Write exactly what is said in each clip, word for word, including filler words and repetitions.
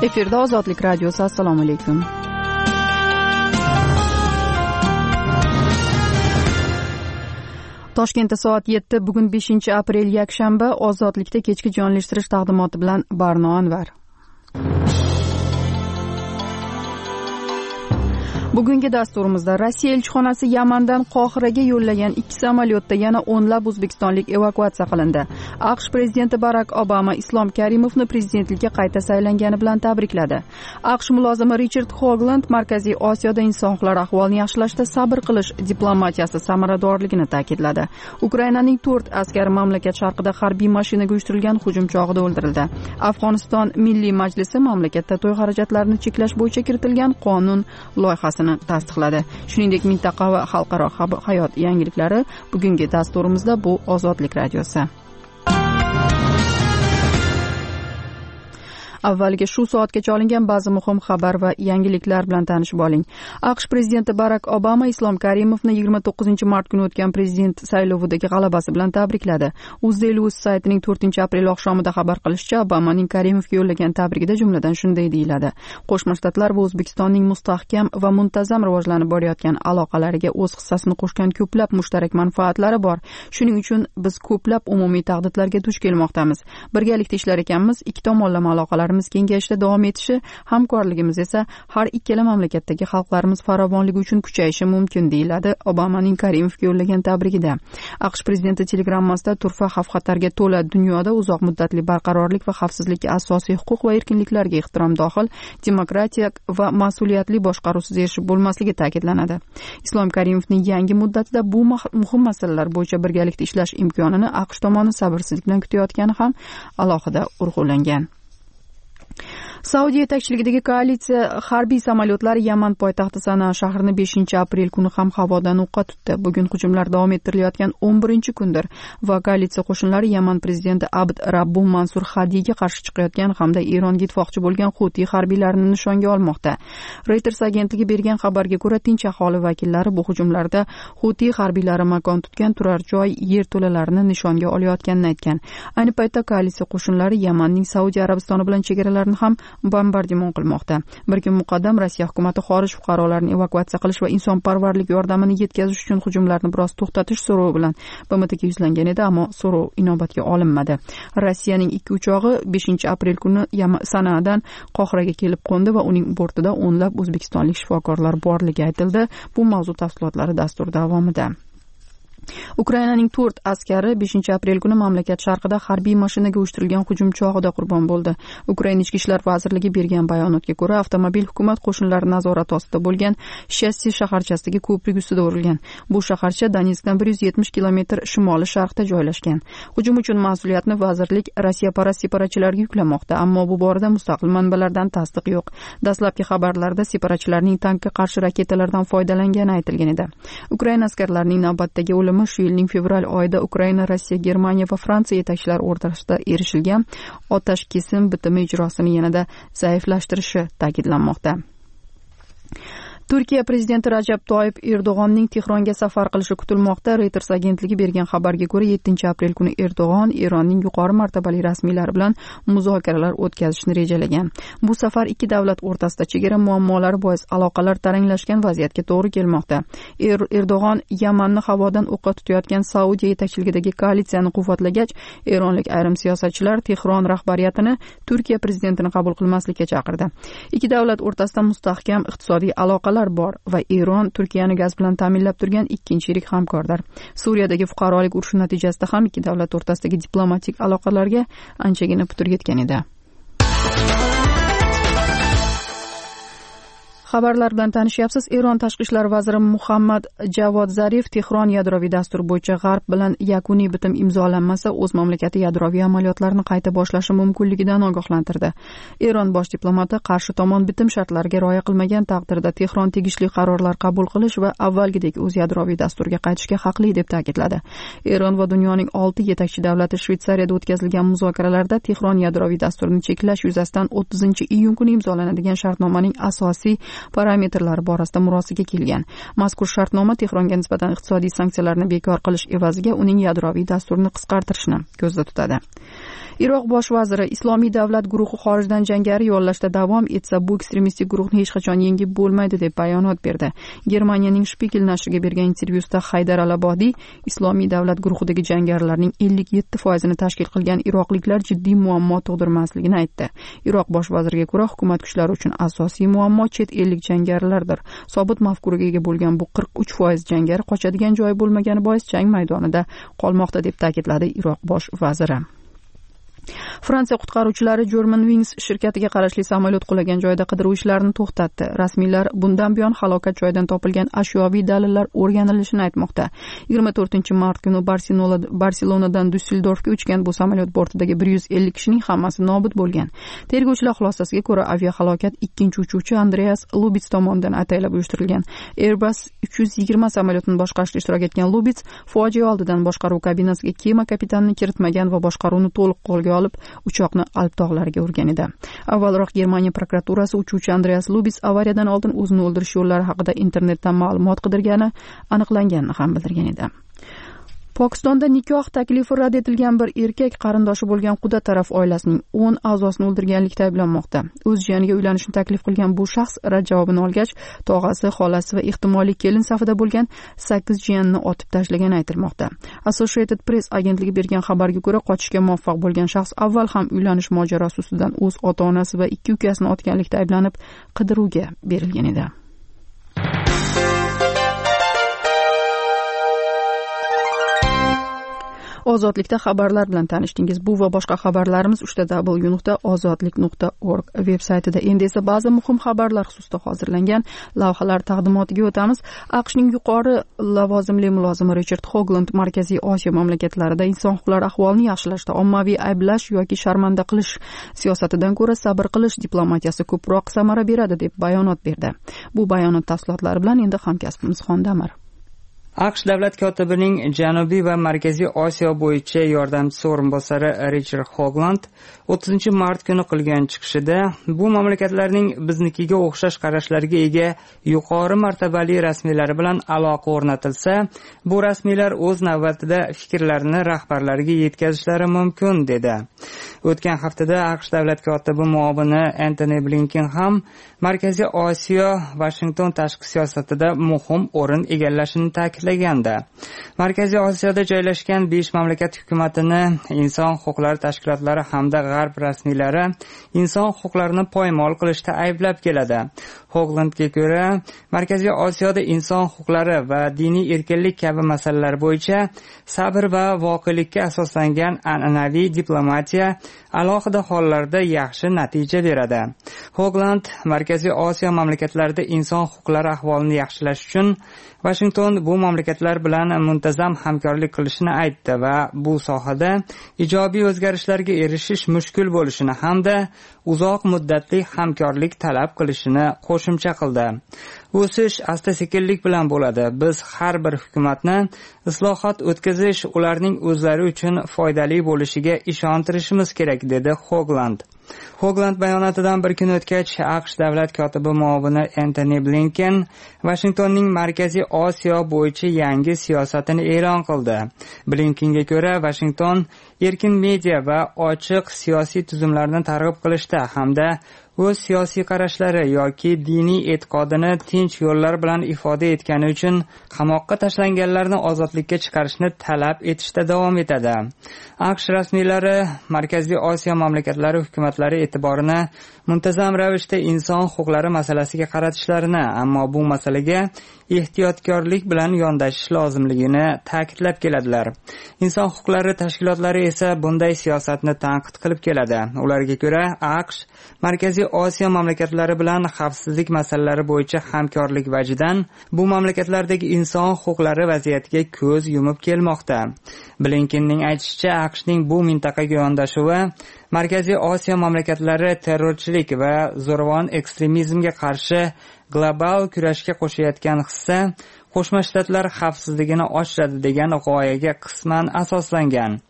Efirda Ozodlik radiosi. Assalomu alaykum. Toshkentda soat yetti, bugun beshinchi aprel yakshanba. Ozodlikda kechki jonlashtirish taqdimoti bilan Barno Anvar. Bugungi dasturimizda Rossiya elchixonasi Yamandan Qohiraga yo'llagan ikki samolyotda yana o'nlab o'zbekistonlik evakuatsiya qilindi. AQSh prezidenti Barak Obama Islom Karimovni prezidentlikka qayta saylangani bilan tabrikladi. AQSh mulozimi Richard Hoagland Markaziy Osiyoda inson huquqlari ahvolini yaxshilashda sabr qilish diplomatiyasi samaradorligini ta'kidladi. Ukrainaning to'rt askari mamlakat sharqida harbiy mashinaga uyushtirilgan hujum chog'ida o'ldirildi. Afg'oniston Milliy Majlisi mamlakatda to'y xarajatlarini cheklash bo'yicha kiritilgan qonun loyihasini tasdiqladi. Shuningdek, mintaqa va xalqaro hayot yangiliklari bugungi dasturimizda bu Ozodlik radiosi. Avvaliga shu soatgacha olingan ba'zi muhim xabar va yangiliklar bilan tanishib oling. AQSh prezidenti Barak Obama Islom Karimovni yigirma to'qqizinchi mart kuni o'tgan prezident saylovidagi g'alabasi bilan tabrikladi. UzDaily saytining to'rtinchi aprel oqshomida xabar qilishicha, Obamaning Karimovga yo'llagan tabrigida jumladan shunday deyiladi: Qo'shma Shtatlar va O'zbekistonning mustahkam va muntazam rivojlanib borayotgan aloqalariga o'z hissasini qo'shgan ko'plab mushtarak manfaatlari bor. Shuning uchun biz ko'plab umumiy tahdidlarga duch kelmoqdamiz. Birgalikda ishlar ekanmiz. Ikki tomonlama aloqalar kengayishda davom etishi, hamkorligimiz esa har ikkala mamlakatdagi xalqlarimiz farovonligi uchun kuchayishi mumkin, deyiladi Obamaning Karimovga yo'llagan tabrigida. AQSh prezidenti telegrammasida turfa xavf-xatarga to'la dunyoda uzoq muddatli barqarorlik va xavfsizlikka asosiy huquq va erkinliklarga ehtirom dohil demokratiya va mas'uliyatli boshqaruvsiz erishib bo'lmasligi ta'kidlanadi. Islom Karimovning yangi muddatida bu muhim masalalar bo'yicha birgalikda ishlash imkonini AQSh tomoni sabrsizlik bilan kutayotgani ham alohida urg'ulangan. Saudiya yetakchiligidagi koalitsiya harbiy samolyotlari Yaman poytaxti Sana shahrini beshinchi aprel kuni ham havodan o'qqa tutdi. Bugun hujumlar davom ettirilayotgan o'n birinchi kundir va koalitsiya qo'shinlari Yaman prezidenti Abd Rabbu Mansur Hadiyga qarshi chiqayotgan hamda Eronga ittifoqchi bo'lgan Huti harbiylarini nishonga olmoqda. Reuters agentligi bergan xabarga ko'ra, tinch aholi vakillari bu hujumlarda Huti harbiylari makon tutgan turar joy yerto'lalarini nishonga olayotganini aytgan. Ayni paytda koalitsiya qo'shinlari Yamanning Saudiya Arabistoni bilan chegaralarini ham bombardimon qilmoqda. Bir kun muqaddam Rossiya hukumati xorij fuqarolarini evakuatsiya qilish va insonparvarlik yordamini yetkazish uchun hujumlarni biroz to'xtatish so'rovi bilan B M Tga yuzlangan edi, ammo so'rov inobatga olinmadi. Rossiyaning ikki uchog'i beshinchi aprel kuni Sanadan Qohiraga kelib qo'ndi va uning bortida o'nlab o'zbekistonlik shifokorlar borligi aytildi. Bu mavzu tafsilotlari dastur davomida. Ukrainaning to'rt askari beshinchi aprel kuni mamlakat sharqida harbiy mashinaga uyushtirilgan hujum chog'ida qurbon bo'ldi. Ukraina Ichki ishlar vazirligi bergan bayonotga ko'ra, avtomobil hukumat qo'shinlari nazorati ostida bo'lgan Shassi shaharchasidagi ko'prik ustida urilgan. Bu shaharcha Donetskdan bir yuz yetmish kilometr shimoli sharqda joylashgan. Hujum uchun mas'uliyatni vazirlik Rossiyaparast separatchilarga yuklamoqda, ammo bu borada mustaqil manbalardan tasdiq yo'q. Dastlabki xabarlarda separatchilarning tankga qarshi raketalardan foydalangani aytilgan edi. Ukraina askarlarining navbatdagi o'limi shu yilning fevral oyida Ukraina, Rossiya, Germaniya va Fransiya yetakchilari o'rtasida erishilgan otash kesim bitimi ijrosini yanada zaiflashtirishi ta'kidlanmoqda. Turkiya prezidenti Rajab Toyyib Erdo'g'onning Tehronga safar qilishi kutilmoqda. Reuters agentligi bergan xabarga ko'ra, yettinchi aprel kuni Erdo'g'on Eronning yuqori martabali rasmiylari bilan muzokaralar o'tkazishni rejalagan. Bu safar ikki davlat o'rtasida chegara muammolari bois aloqalar taranglashgan vaziyatga to'g'ri kelmoqda. Er Erdo'g'on Yamanni havodan o'qqa tutayotgan Saudiya yetakchiligidagi koalitsiyani quvvatlagach, eronlik ayrim siyosatchilar Tehron rahbariyatini Turkiya prezidentini qabul qilmaslikka chaqirdi. Ikki davlat o'rtasida mustahkam iqtisodiy aloqalar bor va Eron Turkiyani gaz bilan ta'minlab turgan ikkinchi yirik hamkordir. Suriyadagi fuqarolik urushi natijasida ham ikki davlat o'rtasidagi diplomatik aloqalarga anchagina putur yetgan edi. Xabarlar bilan tanishyapsiz. Eron tashqi ishlar vaziri Muhammad Javod Zarif Tehron yadroviy dasturi bo'yicha G'arb bilan yakuniy bitim imzolanmasa, o'z mamlakati yadroviy amaliyotlarni qayta boshlashi mumkinligidan ogohlantirdi. Eron bosh diplomati qarshi tomon bitim shartlariga rioya qilmagan taqdirda Tehron tegishli qarorlar qabul qilish va avvalgidek o'z yadroviy dasturiga qaytishga haqli deb ta'kidladi. Eron va dunyoning olti yetakchi davlati Shveysariyada o'tkazilgan muzokaralarda Tehron yadroviy dasturini cheklash yuzasidan o'ttizinchi iyun kuni imzolanadigan shartnomaning asosiy parametrlari borasida murosiga kelgan. Mazkur shartnoma Tehronga nisbatan iqtisodiy sanksiyalarni bekor qilish evaziga uning yadroviy dasturini qisqartirishni ko'zda tutadi. Iroq bosh vaziri Islomiy davlat guruhi xorijdan jangari yollashda davom etsa, bu ekstremistik guruhni hech qachon yengib bo'lmaydi deb bayonot berdi. Germaniyaning Spiegel nashriga bergan intervyusida Haydar al-Abodiy Islomiy davlat guruhidagi jangarilarning ellik yetti foizini tashkil qilgan iroqliklar jiddiy muammo tug'dirmasligini aytdi. Iroq bosh vaziriga ko'ra, hukumat kuchlari uchun asosiy muammo chet ellik jangarilardir. Sobit mafkuraga ega bo'lgan bu qirq uch foiz jangari qochadigan joyi bo'lmagani bois jang maydonida qolmoqda deb ta'kidladi Iroq bosh vaziri. Fransiya qutqaruvchilari Germanwings shirkatiga qarashli samolyot qulagan joyda qidiruv ishlarini to'xtatdi. Rasmiylar bundan buyon halokat joyidan topilgan ashyoviy dalillar o'rganilishini aytmoqda. yigirma to'rtinchi mart kuni Barselonadan Düsseldorfga uchgan bu samolyot bortidagi bir yuz ellik kishining hammasi nobud bo'lgan. Tergovchilar xulosasiga ko'ra, aviahalokat ikkinchi uchuvchi Andreas Lubitz tomonidan ataylab uyushtirilgan. Airbus uch yuz yigirma samolyotini boshqarishda ishtirok etgan Lubitz fojia oldidan boshqaruv kabinasiga kema kapitanini kiritmagan va boshqaruvni to'liq qo'lga olib uchoqni Alp tog'lariga urgan edi. Avvalroq Germaniya prokuraturasi uchuvchi Andreas Lubitz avariyadan oldin o'zini o'ldirish yo'llari haqida internetdan ma'lumot qidirgani aniqlanganini ham bildirgan edi. Pokistonda nikoh taklifi rad etilgan bir erkak qarindoshi bo'lgan quda taraf oilasining o'n a'zosini o'ldirganlikda ayblanmoqda. O'z jiyaniga uylanishni taklif qilgan bu shaxs rad javobini olgach, tog'asi, xolasi va ehtimoliy kelin safida bo'lgan sakkiz jiyanini otib tashlagani aytilmoqda. Associated Press agentligi bergan xabarga ko'ra, qochishga muvaffaq bo'lgan shaxs avval ham uylanish mojarosi ustidan o'z ota-onasi va ikki ukasini otganlikda ayblanib, qidiruvga berilgan edi. Ozodlikda xabarlar bilan tanishdingiz. Bu va boshqa xabarlarimiz w w w nuqta ozodlik nuqta org veb-saytida. Endi esa ba'zi muhim xabarlar xususida hozirlangan lavhalar taqdimotiga o'tamiz. AQShning yuqori lavozimli mulozimi Richard Hoagland Markaziy Osiyo mamlakatlarida inson huquqlari ahvolini yaxshilashda ommaviy ayblash yoki sharmanda qilish siyosatidan ko'ra sabr qilish diplomatiyasi ko'proq samara beradi deb bayonot berdi. Bu bayonot tafsilotlari bilan endi hamkasbimiz Xondamir. AQSh davlat kotibining Janubiy va Markaziy Osiyo bo'yicha yordamchisi o'rinbosari Richard Hoagland o'ttizinchi mart kuni qilgan chiqishida bu mamlakatlarning biznikiga o'xshash qarashlarga ega yuqori martabali rasmiylari bilan aloqa o'rnatilsa, bu rasmiylar o'z navbatida fikrlarini rahbarlariga yetkazishlari mumkin dedi. O'tgan haftada AQSh davlat kotibi muovini Antony Blinken ham Markaziy Osiyo Washington tashqi siyosatida muhim o'rin egallashini ta'kidlagandi. Markaziy Osiyoda joylashgan besh mamlakat hukumatini inson huquqlari tashkilotlari hamda g'arb rasmiylari inson huquqlarini poymol qilishda ayblab keladi. Hoaglandga ko'ra, Markaziy Osiyoda inson huquqlari va diniy erkinlik kabi masalalar bo'yicha sabr va voqelikka asoslangan an'anaviy diplomatiya alohida hollarda yaxshi natija beradi. Hoagland Markaziy Osiyo mamlakatlarida inson huquqlari ahvolini yaxshilash uchun Washington bu mamlakatlar bilan muntazam hamkorlik qilishini aytdi va bu sohada ijobiy o'zgarishlarga erishish mushkul bo'lishini hamda uzoq muddatli hamkorlik talab qilishini qo'shimcha qildi. O'sish asta-sekinlik bilan bo'ladi. Biz har bir hukumatni islohot o'tkazish ularning o'zlari uchun foydali bo'lishiga ishontirishimiz kerak dedi Hoagland. Hoagland bayonotidan bir kun o'tgach, AQSh davlat kotibi muovini Antony Blinken Washingtonning Markaziy Osiyo bo'yicha yangi siyosatini e'lon qildi. Blinkenga ko'ra, Washington erkin media va ochiq siyosiy tuzumlarni targ'ib qilishda hamda o'z siyosiy qarashlari yoki diniy e'tiqodini tinch yo'llar bilan ifoda etgani uchun qamoqqa tashlanganlarni ozodlikka chiqarishni talab etishda davom etadi. AQSh rasmiylari Markaziy Osiyo mamlakatlari hukumatlari e'tiborini muntazam ravishda inson huquqlari masalasiga qaratishlarini, ammo bu masalaga ehtiyotkorlik bilan yondashish lozimligini ta'kidlab keladilar. Inson huquqlari tashkilotlari esa bunday siyosatni tanqid qilib keladi. Ularga ko'ra, AQSh Markaziy Osiyo mamlakatlari bilan xavfsizlik masalalari bo'yicha hamkorlik vajidan bu mamlakatlardagi inson huquqlari vaziyatiga ko'z yumib kelmoqda. Blinkenning aytishicha, AQShning bu mintaqaga yondashuvi Markaziy Osiyo mamlakatlari terrorchilik va zo'ravon ekstremizmga qarshi global kurashga qo'shayotgan hissa Qo'shma Shtatlar xavfsizligini oshiradi degan g'oyaga qisman asoslangan.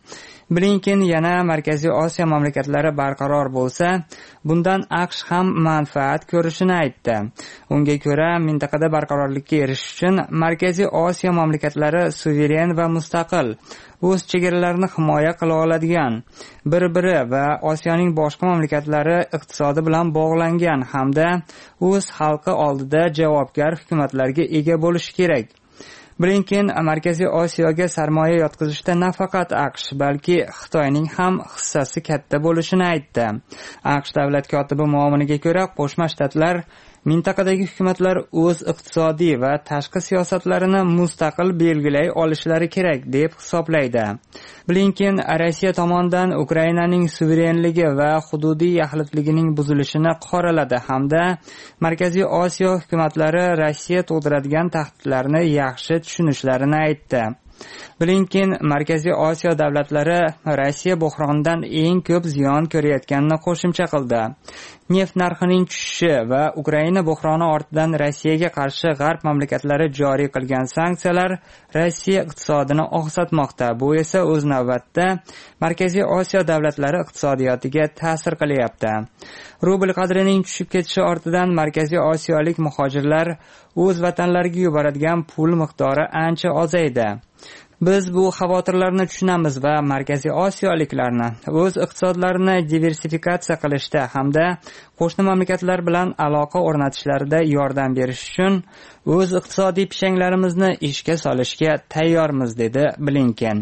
Blinken yana Markaziy Osiyo mamlakatlari barqaror bo'lsa, bundan AQSh ham manfaat ko'rishini aytdi. Unga ko'ra, mintaqada barqarorlikka erishish uchun Markaziy Osiyo mamlakatlari suveren va mustaqil, o'z chegaralarini himoya qila oladigan, bir-biri va Osiyoning boshqa mamlakatlari iqtisodi bilan bog'langan hamda o'z xalqi oldida javobgar hukumatlarga ega bo'lishi kerak. Blinken Markaziy Osiyoga sarmoya yotqizishda nafaqat AQSh, balki Xitoyning ham hissasi katta bo'lishini aytdi. AQSh davlat kotibi muominiga ko'ra, Qo'shma Shtatlar mintaqadagi hukumatlar o'z iqtisodiy va tashqi siyosatlarini mustaqil belgilay olishlari kerak deb hisoblaydi. Blinken Rossiya tomonidan Ukrainaning suverenligi va hududiy yaxlitligining buzilishini qoraladi hamda Markaziy Osiyo hukumatlari Rossiya tug'diradigan tahdidlarni yaxshi tushunishlarini aytdi. Blinken Markaziy Osiyo davlatlari Rossiya buhronidan eng ko'p ziyon ko'rayotganini qo'shimcha qildi. Neft narxining tushishi va Ukraina buhroni ortidan Rossiyaga qarshi g'arb mamlakatlari joriy qilgan sanksiyalar Rossiya iqtisodini oqsatmoqda. Bu esa o'z navbatida Markaziy Osiyo davlatlari iqtisodiyotiga ta'sir qilyapti. Rubl qadrining tushib ketishi ortidan Markaziy Osiyolik muhojirlar o'z vatanlariga yuboradigan pul miqdori ancha ozaydi. Biz bu xavotirlarni tushunamiz va Markaziy Osiyoliklarni o'z iqtisodlarini diversifikatsiya qilishda hamda qo'shni mamlakatlar bilan aloqa o'rnatishlarida yordam berish uchun o'z iqtisodiy pishanglarimizni ishga solishga tayyormiz, dedi Blinken.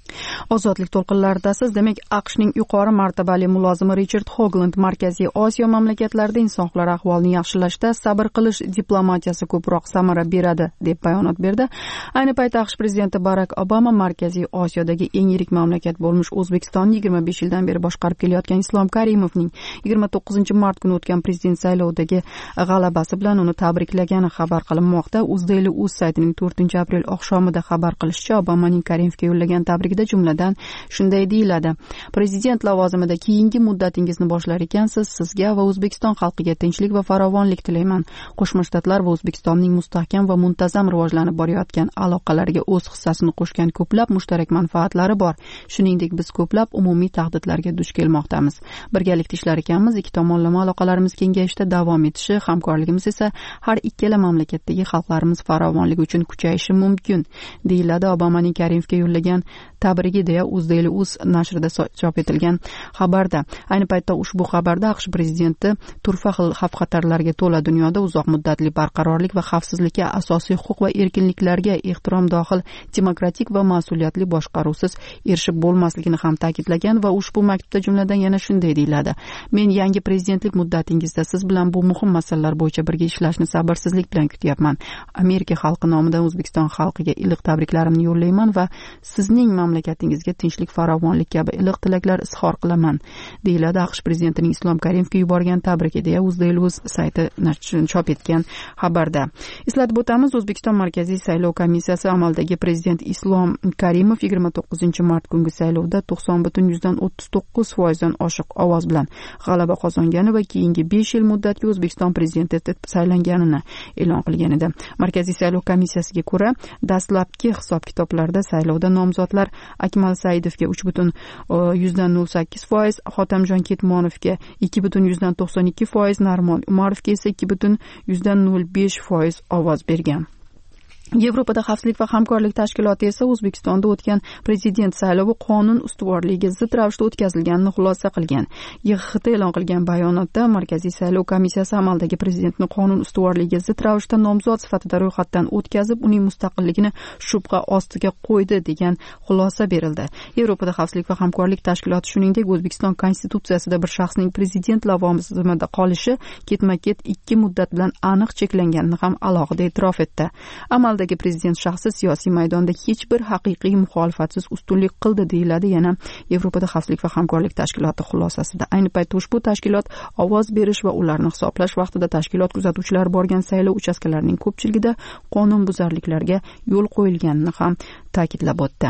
Ozodlik to'lqinlaridasiz. Demak, AQShning yuqori martabali mulozimi Richard Hoagland Markaziy Osiyo mamlakatlarida inson huquqlari ahvolini yaxshilashda sabr qilish diplomatiyasi ko'proq samara beradi deb bayonot berdi. Ayni paytda AQSh prezidenti Barak Obama Markaziy Osiyodagi eng yirik mamlakat bo'lmish O'zbekistonni yigirma besh yildan beri boshqarib kelayotgan Islom Karimovning yigirma to'qqizinchi mart kuni o'tgan prezident saylovidagi g'alabasi bilan uni tabriklagani xabar qilinmoqda. UzDailyUz saytining to'rtinchi aprel oqshomida xabar qilishicha, Obamaning Karimovga yo'llagan tabrikda jumladan shunday deyiladi: Prezident lavozimida keyingi muddatingizni boshlar ekansiz. Sizga va O'zbekiston xalqiga tinchlik va farovonlik tilayman. Qo'shma Shtatlar va O'zbekistonning mustahkam va muntazam rivojlanib borayotgan aloqalariga o'z hissasini qo'shgan ko'plab mushtarak manfaatlari bor. Shuningdek, biz ko'plab umumiy tahdidlarga duch kelmoqdamiz. Birgalikda ishlar ekanmiz. Ikki tomonlama aloqalarimiz kengayishda davom etishi, hamkorligimiz esa har ikkala mamlakatdagi xalqlarimiz farovonligi uchun kuchayishi mumkin, deyiladi Obamaning Karimovga yo'llagan tabrigi deya UzDailyUz nashrida chop etilgan xabarda. Ayni paytda ushbu xabarda AQSh prezidenti turfa xil xavf-xatarlarga to'la dunyoda uzoq muddatli barqarorlik va xavfsizlikka, asosiy huquq va erkinliklarga ehtirom dohil demokratik va mas'uliyatli boshqaruvsiz erishib bo'lmasligini ham ta'kidlagan va ushbu maktubda jumladan yana shunday deyiladi: Men yangi prezidentlik muddatingizda siz bilan bu muhim masalalar bo'yicha birga ishlashni sabrsizlik bilan kutyapman. Amerika xalqi nomidan O'zbekiston xalqiga iliq tabriklarimni yo'llayman va sizning mamlakatingizga tinchlik, farovonlik kabi iliq tilaklar izhor qilaman, deyiladi AQSh prezidentining Islom Karimovga yuborgan tabrigi deya UzDailyUz sayti chop etgan xabarda. Eslatib o'tamiz, O'zbekiston Markaziy saylov komissiyasi amaldagi prezident Islom Karimov yigirma to'qqizinchi mart kungi saylovda to'qson butun yuzdan o'ttiz to'qqiz foizdan oshiq ovoz bilan g'alaba qozongani va keyingi besh yil muddatga O'zbekiston prezidenti etib saylanganini e'lon qilgan edi. Markaziy saylov komissiyasiga ko'ra, dastlabki hisob-kitoblarda saylovda nomzodlar Akmal Saidovga uch butun yuzdan nol sakkiz foiz, Xotamjon Ketmonovga ikki butun yuzdan to'qson ikki foiz, Narmon Umarovga esa ikki butun yuzdan nol besh foiz ovoz bergan. Yevropada xavfsizlik va hamkorlik tashkiloti esa O'zbekistonda o'tgan prezident saylovi qonun ustuvorligiga zid ravishda o'tkazilganini xulosa qilgan. Y X X T e'lon qilgan bayonotda Markaziy saylov komissiyasi amaldagi prezidentni qonun ustuvorligiga zid ravishda nomzod sifatida ro'yxatdan o'tkazib, uning mustaqilligini shubha ostiga qo'ydi degan xulosa berildi. Yevropada xavfsizlik va hamkorlik tashkiloti shuningdek O'zbekiston konstitutsiyasida bir shaxsning prezident lavozimida qolishi ketma-ket ikki muddat bilan aniq cheklanganini ham alohida e'tirof etdi. Amal prezident shaxsi siyosiy maydonda hech bir haqiqiy muxolifatsiz ustunlik qildi, deyiladi yana Yevropada xavfsizlik va hamkorlik tashkiloti xulosasida. Ayni paytda ushbu tashkilot ovoz berish va ularni hisoblash vaqtida tashkilot kuzatuvchilari borgan saylov uchastkalarining ko'pchiligida qonunbuzarliklarga yo'l qo'yilganini ham ta'kidlab o'tdi.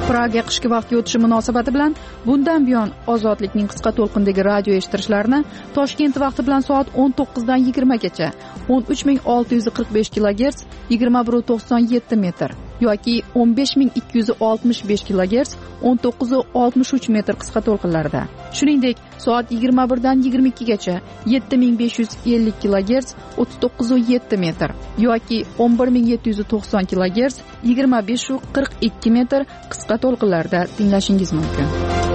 Praga qishki vaqtga o'tishi munosabati bilan bundan buyon Ozodlikning qisqa to'lqindagi radio eshittirishlarini Toshkent vaqti bilan soat o'n to'qqizdan yigirmagacha o'n uch ming olti yuz qirq besh kilogerts yigirma bir nuqta to'qson yetti metr yoki o'n besh ming ikki yuz oltmish besh kilogerts o'n to'qqiz nuqta oltmish uch metr qisqa to'lqinlarda. Shuningdek, soat yigirma birdan yigirma ikkigacha yetti ming besh yuz ellik kilogerts o'ttiz to'qqiz nuqta yetti metr yoki o'n bir ming yetti yuz to'qson kilogerts yigirma besh nuqta qirq ikki metr qisqa to'lqinlarda tinglashingiz mumkin.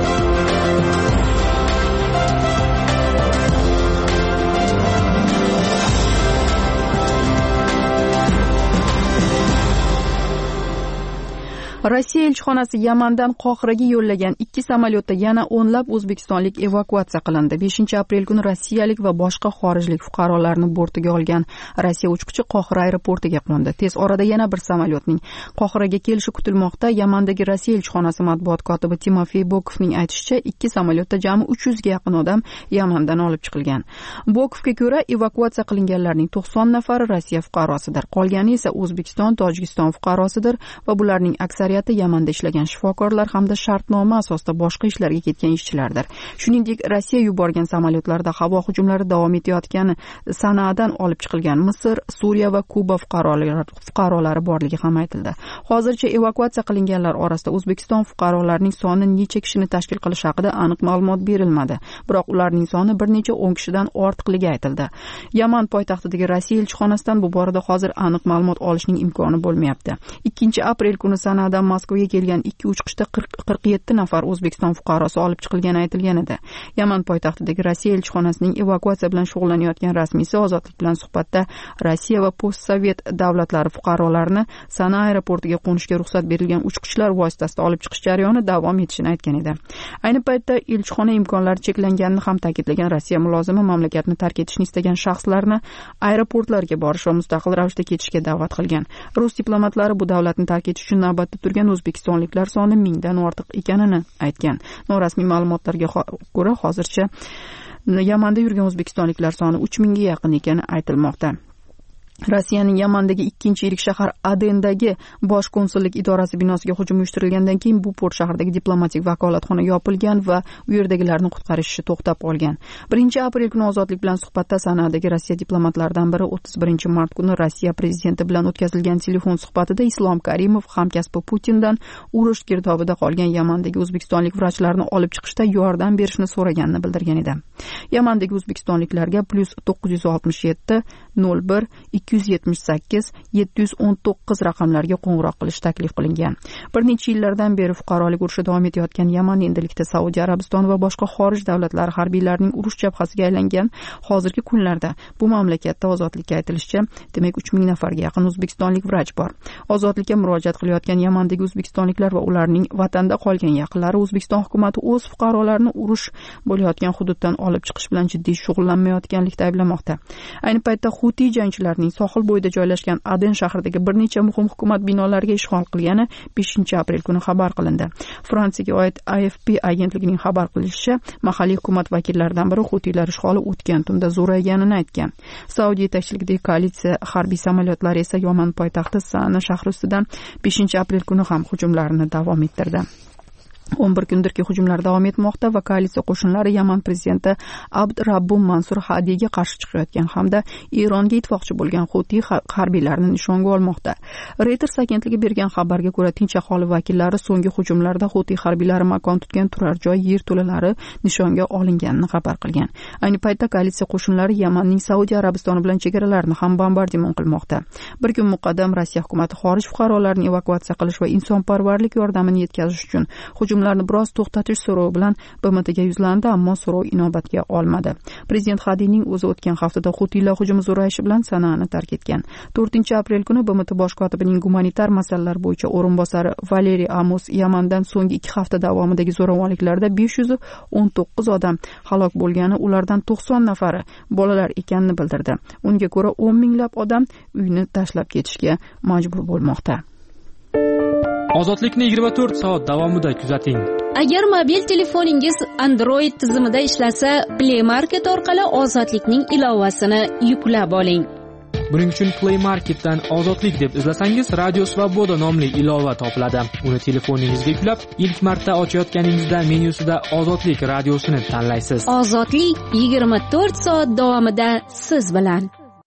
Rossiya elchixonasi Yamandan Qohiraga yo'llagan ikki samolyotda yana o'nlab o'zbekistonlik evakuatsiya qilindi. beshinchi aprel kuni rossiyalik va boshqa xorijlik fuqarolarni bortiga olgan Rossiya uchquchi Qohira aeroportiga qo'ndi. Tez orada yana bir samolyotning Qohiraga kelishi kutilmoqda. Yamandagi Rossiya elchixonasi matbuot kotibi Timofey Bokovning aytishicha, ikki samolyotda jami uch yuzga yaqin odam Yamandan olib chiqilgan. Bokovga ko'ra, evakuatsiya qilinganlarning to'qson nafari Rossiya fuqarosidir. Qolgani esa O'zbekiston, Tojikiston fuqarosidir va bularning aksariyati Yamanda ishlagan shifokorlar hamda shartnoma asosida boshqa ishlarga ketgan ishchilardir. Shuningdek, Rossiya yuborgan samolyotlarda havo hujumlari davom etayotgani Sanaadan olib chiqilgan Misr, Suriya va Kuba fuqarolari fuqarolari borligi ham aytildi. Hozircha evakuatsiya qilinganlar orasida O'zbekiston fuqarolarining soni necha kishini tashkil qilishi haqida aniq ma'lumot berilmadi. Biroq ularning soni bir necha o'n kishidan ortiqligi aytildi. Yaman poytaxtidagi Rossiya elchixonasidan bu borada hozir aniq ma'lumot olishning imkoni bo'lmayapti. ikkinchi aprel kuni Sanaadan Moskvaga kelgan ikki uchquchda qirq yetti nafar O'zbekiston fuqarosi olib chiqilgani aytilgan edi. Yaman poytaxtidagi Rossiya elchixonasining evakuatsiya bilan shug'ullanayotgan rasmiysi Ozodlik bilan suhbatda Rossiya va postsovet davlatlari fuqarolarini Sanaa aeroportiga qo'nishga ruxsat berilgan uchquchlar vositasida olib chiqish jarayoni davom etishini aytgan edi. Ayni paytda elchixona imkonlari cheklanganini ham ta'kidlagan Rossiya mulozimi mamlakatni tark etishni istagan shaxslarni aeroportlarga borish va mustaqil ravishda ketishga da'vat qilgan. Rus diplomatlari bu davlatni tark etish uchun navbatda turgan o'zbekistonliklar soni mingdan ortiq ekanini aytgan. Norasmiy ma'lumotlarga ko'ra hozircha Yamanda yurgan o'zbekistonliklar soni uch mingga yaqin ekani aytilmoqda. Rossiyaning Yamandagi ikkinchi yirik shahar Adendagi bosh konsullik idorasi binosiga hujum uyushtirilgandan keyin bu port shahridagi diplomatik vakolatxona yopilgan va u yerdagilarni qutqarish ishi to'xtab qolgan. birinchi aprel kuni Ozodlik bilan suhbatda Sanadagi Rossiya diplomatlaridan biri o'ttiz birinchi mart kuni Rossiya prezidenti bilan o'tkazilgan telefon suhbatida Islom Karimov hamkasbi Putindan urush girdobida qolgan Yamandagi o'zbekistonlik vrachlarni olib chiqishda yordam berishni so'raganini bildirgan edi. Yamandagi o'zbekistonliklarga plus to'qqiz yuz oltmish yetti nol bir ikki yuz yetmish sakkiz yetti yuz o'n to'qqiz raqamlarga qo'ng'iroq qilish taklif qilingan. Bir necha yillardan beri fuqarolik urushi davom etayotgan Yaman endilikda Saudiya Arabistoni va boshqa xorij davlatlari harbiylarining urush jabhasiga aylangan. Hozirgi kunlarda bu mamlakatda Ozodlikka aytilishicha, demak uch ming nafarga yaqin o'zbekistonlik vrach bor. Ozodlikka murojaat qilayotgan Yamandagi o'zbekistonliklar va ularning vatanda qolgan yaqinlari O'zbekiston hukumatı o'z fuqarolarini urush bo'layotgan hududdan olib chiqish bilan jiddiy shug'ullanmayotganlikda ayblamoqda. Ayni paytda Huti jangchilarining sohil bo'yida joylashgan Aden shahridagi bir necha muhim hukumat binolariga ishg'ol qilgani beshinchi aprel kuni xabar qilindi. Fransiyaga oid A F P agentligining xabar qilishicha, mahalliy hukumat vakillaridan biri Hutilar ishg'oli o'tgan tunda zo'rayganini aytgan. Saudiya yetakchiligidagi koalitsiya harbiy samolyotlari esa Yaman poytaxti Sana shahri ustidan beshinchi aprel kuni ham hujumlarini davom ettirdi. o'n bir kundirki hujumlar davom etmoqda va koalitsiya qo'shinlari Yaman prezidenti Abd Rabbum Mansur Hadiga qarshi chiqayotgan hamda Eronga ittifoqchi bo'lgan Huti harbiylarini nishonga olmoqda. Reuters agentligi bergan xabarga ko'ra, tinch aholi vakillari so'nggi hujumlarda Huti harbiylari makon tutgan turar joy yerto'lalari nishonga olinganini xabar qilgan. Ayni paytda koalitsiya qo'shinlari Yamanning Saudiya Arabistoni bilan chegaralarini ham bombardimon qilmoqda. Bir kun muqaddam Rossiya hukumatı xorij fuqarolarini evakuatsiya qilish va insonparvarlik yordamini yetkazish uchun hujum hujumlarni biroz to'xtatish so'rovi bilan B M Tga yuzlandi, ammo so'rov inobatga olmadi. Prezident Hadiyning o'zi o'tgan haftada Hutilar hujumi zo'rayishi bilan Sanani tark etgan. to'rtinchi aprel kuni B M T bosh kotibining gumanitar masalalar bo'yicha o'rinbosari Valeriy Amos Yamandan so'nggi ikki hafta davomidagi zo'ravonliklarda besh yuz o'n to'qqiz odam halok bo'lgani, ulardan to'qson nafari bolalar ekanini bildirdi. Unga ko'ra o'n minglab odam uyni tashlab ketishga majbur bo'lmoqda. Ozodlikni yigirma to'rt soat davomida kuzating. Agar mobil telefoningiz Android tizimida ishlasa, Play Market orqali Ozodlikning ilovasini yuklab oling. Buning uchun Play Marketdan Ozodlik deb izlasangiz, Radio Svoboda nomli ilova topiladi. Uni telefoningizga yuklab, ilk marta ochayotganingizda menyusida Ozodlik radiosini tanlaysiz. Ozodlik yigirma to'rt soat davomida siz bilan.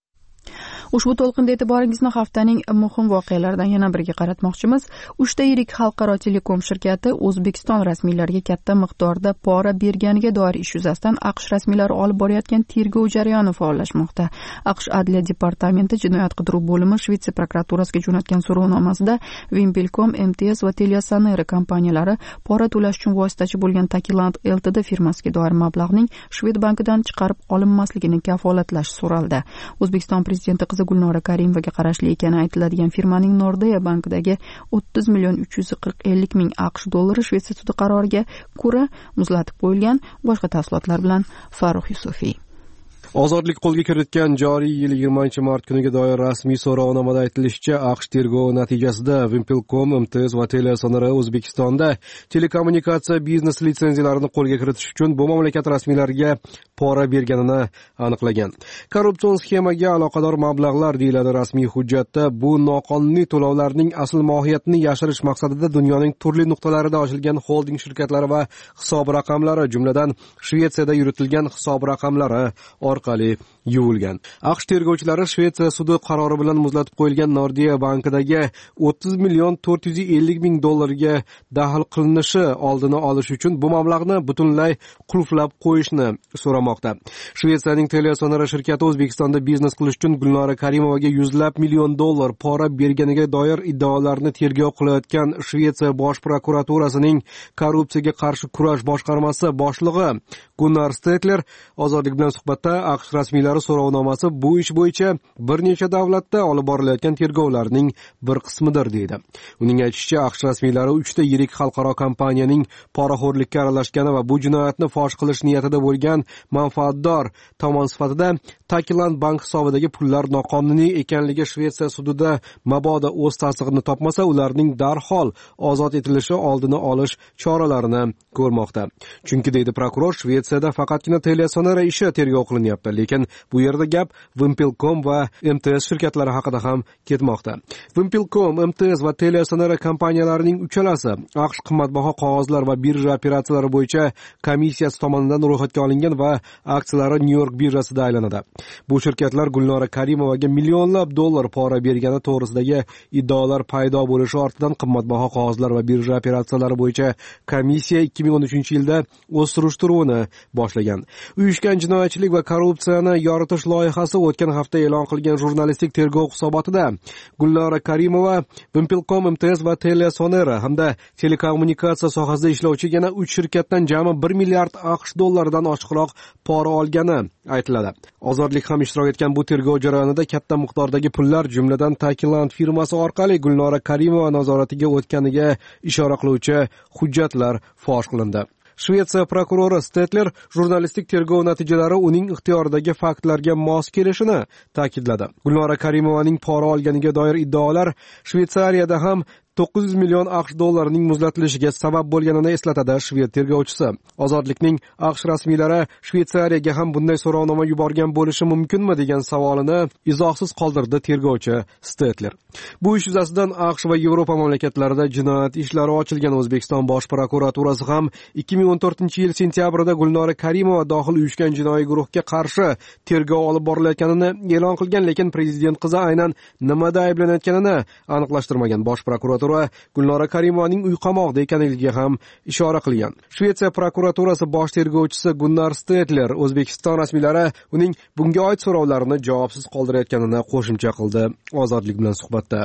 Ushbu to'lqinda e'tiboringizni haftaning muhim voqealaridan yana biriga qaratmoqchimiz. Uchta yirik xalqaro telekom shirkati O'zbekiston rasmiylariga katta miqdorda pora berganiga doir ish yuzasidan AQSh rasmiylari olib borayotgan tergov jarayoni faollashmoqda. AQSh Adliya departamenti jinoyat qidiruv bo'limi Shvetsiya prokuraturasiga jo'natgan so'rovnomasida Wimpelcom, M T S va Teliasonera kompaniyalari pora to'lash uchun vositachi bo'lgan Takiland Ltd firmasiga doir mablag'ning Shved bankidan chiqarib olinmasligini kafolatlash so'raldi. O'zbekiston prezidenti qizi Gulnora Karimovaga qarashli ekani aytiladigan firmaning Nordea bankidagi o'ttiz million uch yuz qirq ming AQSh dollari Shvetsiya sudi qaroriga ko'ra muzlatib qo'yilgan. Boshqa tafsilotlar bilan Farruh Yusufiy. Ozodlik qo'lga kiritgan joriy yil yigirmanchi mart kuniga doir rasmiy so'rovnomada aytilishicha, AQSh tergovi natijasida Wimpelcom, M T S va Teliasonera O'zbekistonda telekommunikatsiya biznes litsenziyalarini qo'lga kiritish uchun bu mamlakat rasmiylariga pora berganini aniqlagan. Korrupsion sxemaga aloqador mablag'lar deyiladi rasmiy hujjatda. Bu noqonuniy to'lovlarning asl mohiyatini yashirish maqsadida dunyoning turli nuqtalarida ochilgan holding shirkatlari va hisob raqamlari, jumladan Shvetsiyada yuritilgan hisob raqamlari orqali yuvilgan. AQSh tergovchilari Shvetsiya sudi qarori bilan muzlatib qo'yilgan Nordea bankidagi o'ttiz million to'rt yuz ellik ming dollarga daxl qilinishi oldini olish uchun bu mablag'ni butunlay qulflab qo'yishni so'ramoqda. Shvetsiyaning Teliasonera shirkati O'zbekistonda biznes qilish uchun Gulnora Karimovaga yuzlab million dollar pora berganiga doir iddaolarni tergov qilayotgan Shvetsiya bosh prokuraturasining korrupsiyaga qarshi kurash boshqarmasi boshlig'i Gunnar Stetler Ozodlik bilan suhbatda AQSh rasmiylari so'rovnomasi bu ish bo'yicha bir necha davlatda olib borilayotgan tergovlarning bir qismidir deydi. Uning aytishicha, AQSh rasmiylari uchta yirik xalqaro kompaniyaning poraxo'rlikka aralashgani va bu jinoyatni fosh qilish niyatida bo'lgan manfaatdor tomon sifatida Takiland bank hisobidagi pullar noqonuniy ekanligi Shvetsiya sudida mabodo o'z tasdig'ini topmasa, ularning darhol ozod etilishi oldini olish choralarini ko'rmoqda. Chunki deydi prokuror, Shvetsiyada faqatgina Teliasonera ishi tergov qilinyapti, lekin bu yerda gap Wimpelcom va M T S shirkatlari haqida ham ketmoqda. Wimpelcom, M T S va Teliasonera kompaniyalarining uchalasi AQSh qimmatbaho qog'ozlar va birja operatsiyalari bo'yicha komissiyasi tomonidan ro'yxatga olingan va aksiyalari Nyu-York birjasida aylanadi. Bu shirkatlar Gulnora Karimovaga millionlab dollar pora bergani to'g'risidagi iddaolar paydo bo'lishi ortidan qimmatbaho qog'ozlar va birja operatsiyalari bo'yicha komissiya ikki ming o'n uchinchi yilda o'z surishtiruvini boshlagan. Uyushgan jinoyatchilik va korrupsiyani yoritish loyihasi o'tgan hafta e'lon qilgan jurnalistik tergov hisobotida Gulnora Karimova, Wimpelcom, M T S va Teliasonera hamda telekommunikatsiya sohasida ishlovchi yana uch shirkatdan jami bir milliard AQSh dollaridan oshiqroq pora olgani aytiladi. Ozodlik ham ishtirok etgan bu tergov jarayonida katta miqdordagi pullar, jumladan Takiland firmasi orqali Gulnora Karimova nazoratiga o'tganiga ishora qiluvchi hujjatlar fosh qilindi. Shvetsiya prokurori Stetler jurnalistik tergov natijalari uning ixtiyoridagi faktlarga mos kelishini ta'kidladi. Gulnora Karimovaning pora olganiga doir iddaolar Shvetsariyada ham to'qqiz yuz million AQSh dollarining muzlatilishiga sabab bo'lganini eslatadi Shved tergovchisi. Ozodlikning AQSh rasmiylari Shvetsariyaga ham bunday so'rovnoma yuborgan bo'lishi mumkinmi degan savolini izohsiz qoldirdi tergovchi Stetler. Bu ish yuzasidan AQSh va Yevropa mamlakatlarida jinoyat ishlari ochilgan O'zbekiston bosh prokuraturasi ham ikki ming o'n to'rtinchi yil sentyabrida Gulnora Karimova dohil uyushgan jinoiy guruhga qarshi tergov olib borilayotganini e'lon qilgan, lekin prezident qizi aynan nimada ayblanayotganini aniqlashtirmagan. Bosh prokuratura Gulnora Karimovaning uy qamoqda ekanligiga ham ishora qilgan. Shvetsiya prokuraturasi bosh tergovchisi Gunnar Stetler O'zbekiston rasmiylari uning bunga oid so'rovlarini javobsiz qoldirayotganini qo'shimcha qildi. Ozodlik bilan suhbatda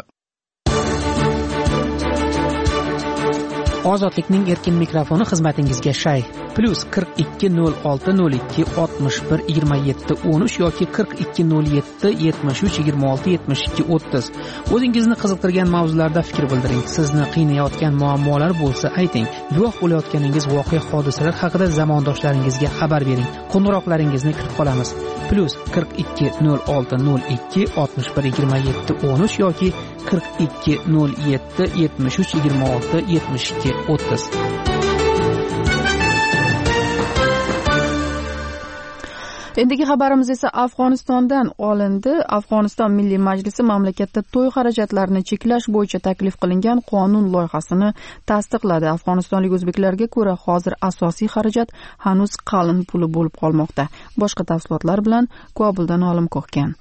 Ozodlikning erkin mikrofoni xizmatingizga shay. Plus qirq ikki nol olti nol ikki oltmish bir yigirma yetti o'n uch yoki qirq ikki nol yetti yetmish uch yigirma olti yetmish ikki o'ttiz. O'zingizni qiziqtirgan mavzularda fikr bildiring. Sizni qiynayotgan muammolar bo'lsa ayting. Guvoh bo'layotganingiz voqea hodisalar haqida zamondoshlaringizga xabar bering. Qo'ng'iroqlaringizni kutib qolamiz. Plus qirq ikki nol olti nol ikki oltmish bir yigirma yetti o'n uch yoki qirq ikki nol yetti yetmish uch yigirma olti yetmish ikki o'ttiz. Endigi xabarimiz esa Afg'onistondan olindi. Afg'oniston Milliy Majlisi mamlakatda to'y xarajatlarini cheklash bo'yicha taklif qilingan qonun loyihasini tasdiqladi. Afg'onistonlik o'zbeklarga ko'ra hozir asosiy xarajat hanuz qalin puli bo'lib qolmoqda. Boshqa tafsilotlar bilan Kobuldan Olim Ko'hkan.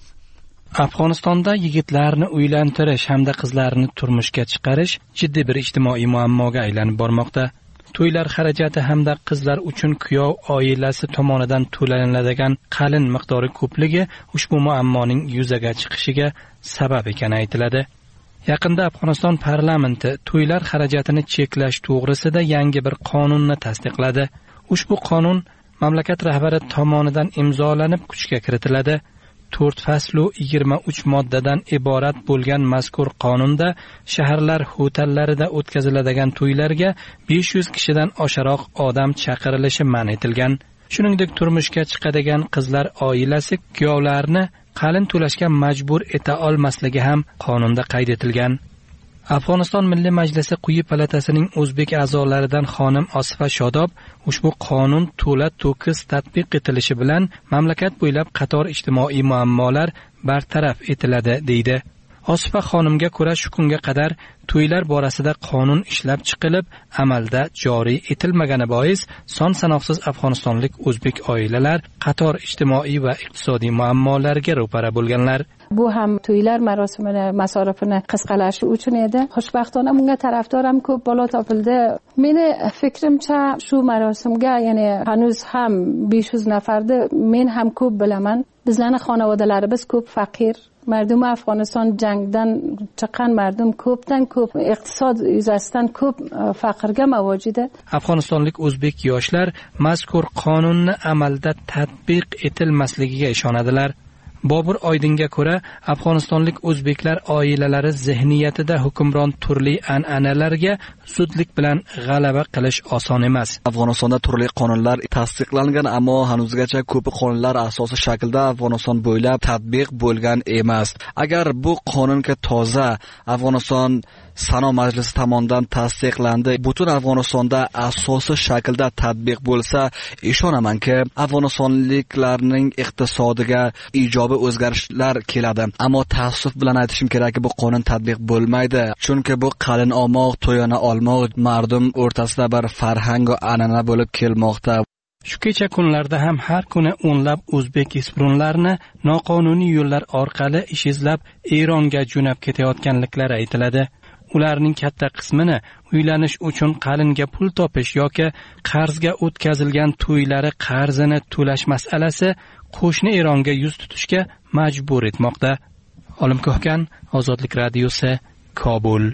Afg'onistonda yigitlarni uylantirish hamda qizlarni turmushga chiqarish jiddiy bir ijtimoiy muammoga aylanib bormoqda. To'ylar xarajati hamda qizlar uchun kuyov oilasi tomonidan to'laniladigan qalin miqdori ko'pligi ushbu muammoning yuzaga chiqishiga sabab ekani aytiladi. Yaqinda Afg'oniston parlamenti to'ylar xarajatini cheklash to'g'risida yangi bir qonunni tasdiqladi. Ushbu qonun mamlakat rahbari tomonidan imzolanib kuchga kiritiladi. to'rt faslu yigirma uch moddadan iborat bo'lgan mazkur qonunda shaharlar hotellarida o'tkaziladigan to'ylarga besh yuz kishidan osharoq odam chaqirilishi man etilgan. Shuningdek, turmushga chiqadigan qizlar oilasi kuyovlarni qalin to'lashga majbur eta olmasligi ham qonunda qayd etilgan. Afg'oniston Milliy Majlisi quyi palatasining o'zbek a'zolaridan xonim Osifa Shodob ushbu qonun to'la to'kis tatbiq etilishi bilan mamlakat bo'ylab qator ijtimoiy muammolar bartaraf etiladi deydi. Osifa xonimga ko'ra shu kunga qadar to'ylar borasida qonun ishlab chiqilib, amalda joriy etilmagani bois son sanoqsiz afg'onistonlik o'zbek oilalar qator ijtimoiy va iqtisodiy muammolarga ro'para bo'lganlar. Bu ham to'ylar marosimini masorifini qisqalashi uchun edi. Xushbaxtona bunga tarafdoram ko'p bola topildi. Meni fikrimcha shu marosimga, ya'ni hanuz ham besh yuz nafarni men ham ko'p bilaman. Bizlarning xonavodalarimiz ko'p faqir. Mardum Afg'oniston jangdan chiqqan mardum ko'pdan ko'p iqtisod yuzasidan ko'p faqirga mavjud. Afg'onistonlik o'zbek yoshlar mazkur qonunni amalda tatbiq etilmasligiga ishonadilar. Bobur Oydinga ko'ra, Afg'onistonlik o'zbeklar oilalari zihniyatida hukmron turli an'analarga zudlik bilan g'alaba qilish oson emas. Afg'onistonda turli qonunlar tasdiqlangan, ammo hanuzgacha ko'p qonunlar asosiy shaklda Afg'oniston bo'ylab tatbiq bo'lgan emas. Agar bu qonunga toza Afg'oniston Sano Majlisi tomonidan tasdiqlandi, butun Afg'onistonda asosiy shaklda tatbiq bo'lsa, ishonamanki, afg'onistonliklarning iqtisodiga ijobiy o'zgarishlar keladi. Ammo taassuf bilan aytishim kerakki, bu qonun tatbiq bo'lmaydi. Chunki bu qalin olmoq, to'yona olmoq mardum o'rtasida bir farhang va an'ana bo'lib kelmoqda. Shu kecha kunlarda ham har kuni o'nlab o'zbek isbrunlarni noqonuniy yo'llar orqali ish izlab Eronga jo'nab ketayotganliklari aytiladi. Ularning katta qismini uylanish uchun qalinga pul topish yoki qarzga o'tkazilgan to'ylari qarzini to'lash masalasi qo'shni Eronga yuz tutishga majbur etmoqda. Olim Ko'hkan, Ozodlik radiosi, Kobul.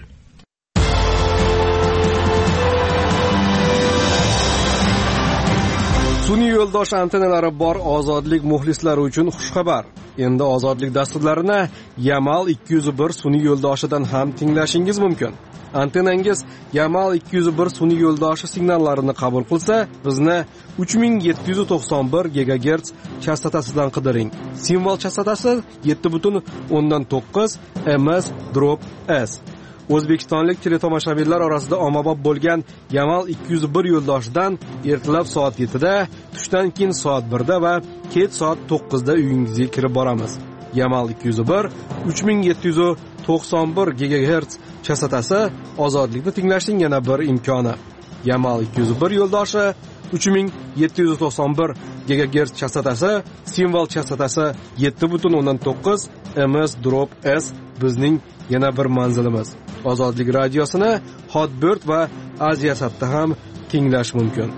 Sun'iy yo'ldosh antennalari bor ozodlik muxlislari uchun xushxabar. Endi ozodlik dasturlarini Yamal ikki yuz bir sun'iy yo'ldoshidan ham tinglashingiz mumkin. Antennangiz Yamal ikki yuz bir sun'iy yo'ldoshi signallarini qabul qilsa, bizni uch ming yetti yuz to'qson bir gigagerts chastotasidan qidiring. Simvol chastotasi yetti butun o'ndan to'qqiz M S drop S. O'zbekistonlik teletomoshabinlar orasida ommabop bo'lgan Yamal ikki yuz bir yo'ldoshidan ertalab soat yettida, tushdan keyin soat birda va kech soat to'qqizda uyingizga kirib boramiz. Yamal ikki yuz bir uch ming yetti yuz to'qson bir gigagerts chastotasi ozodlikni tinglashning yana bir imkoni. Yamal ikki yuz bir yo'ldoshi uch ming yetti yuz to'qson bir gigagerts chastotasi, simvol chastotasi yetti butun o'ndan to'qqiz M S drop S bizning yana bir manzilimiz. Ozodlik radiosini Hotbird va Aziyasatda ham tinglash mumkin.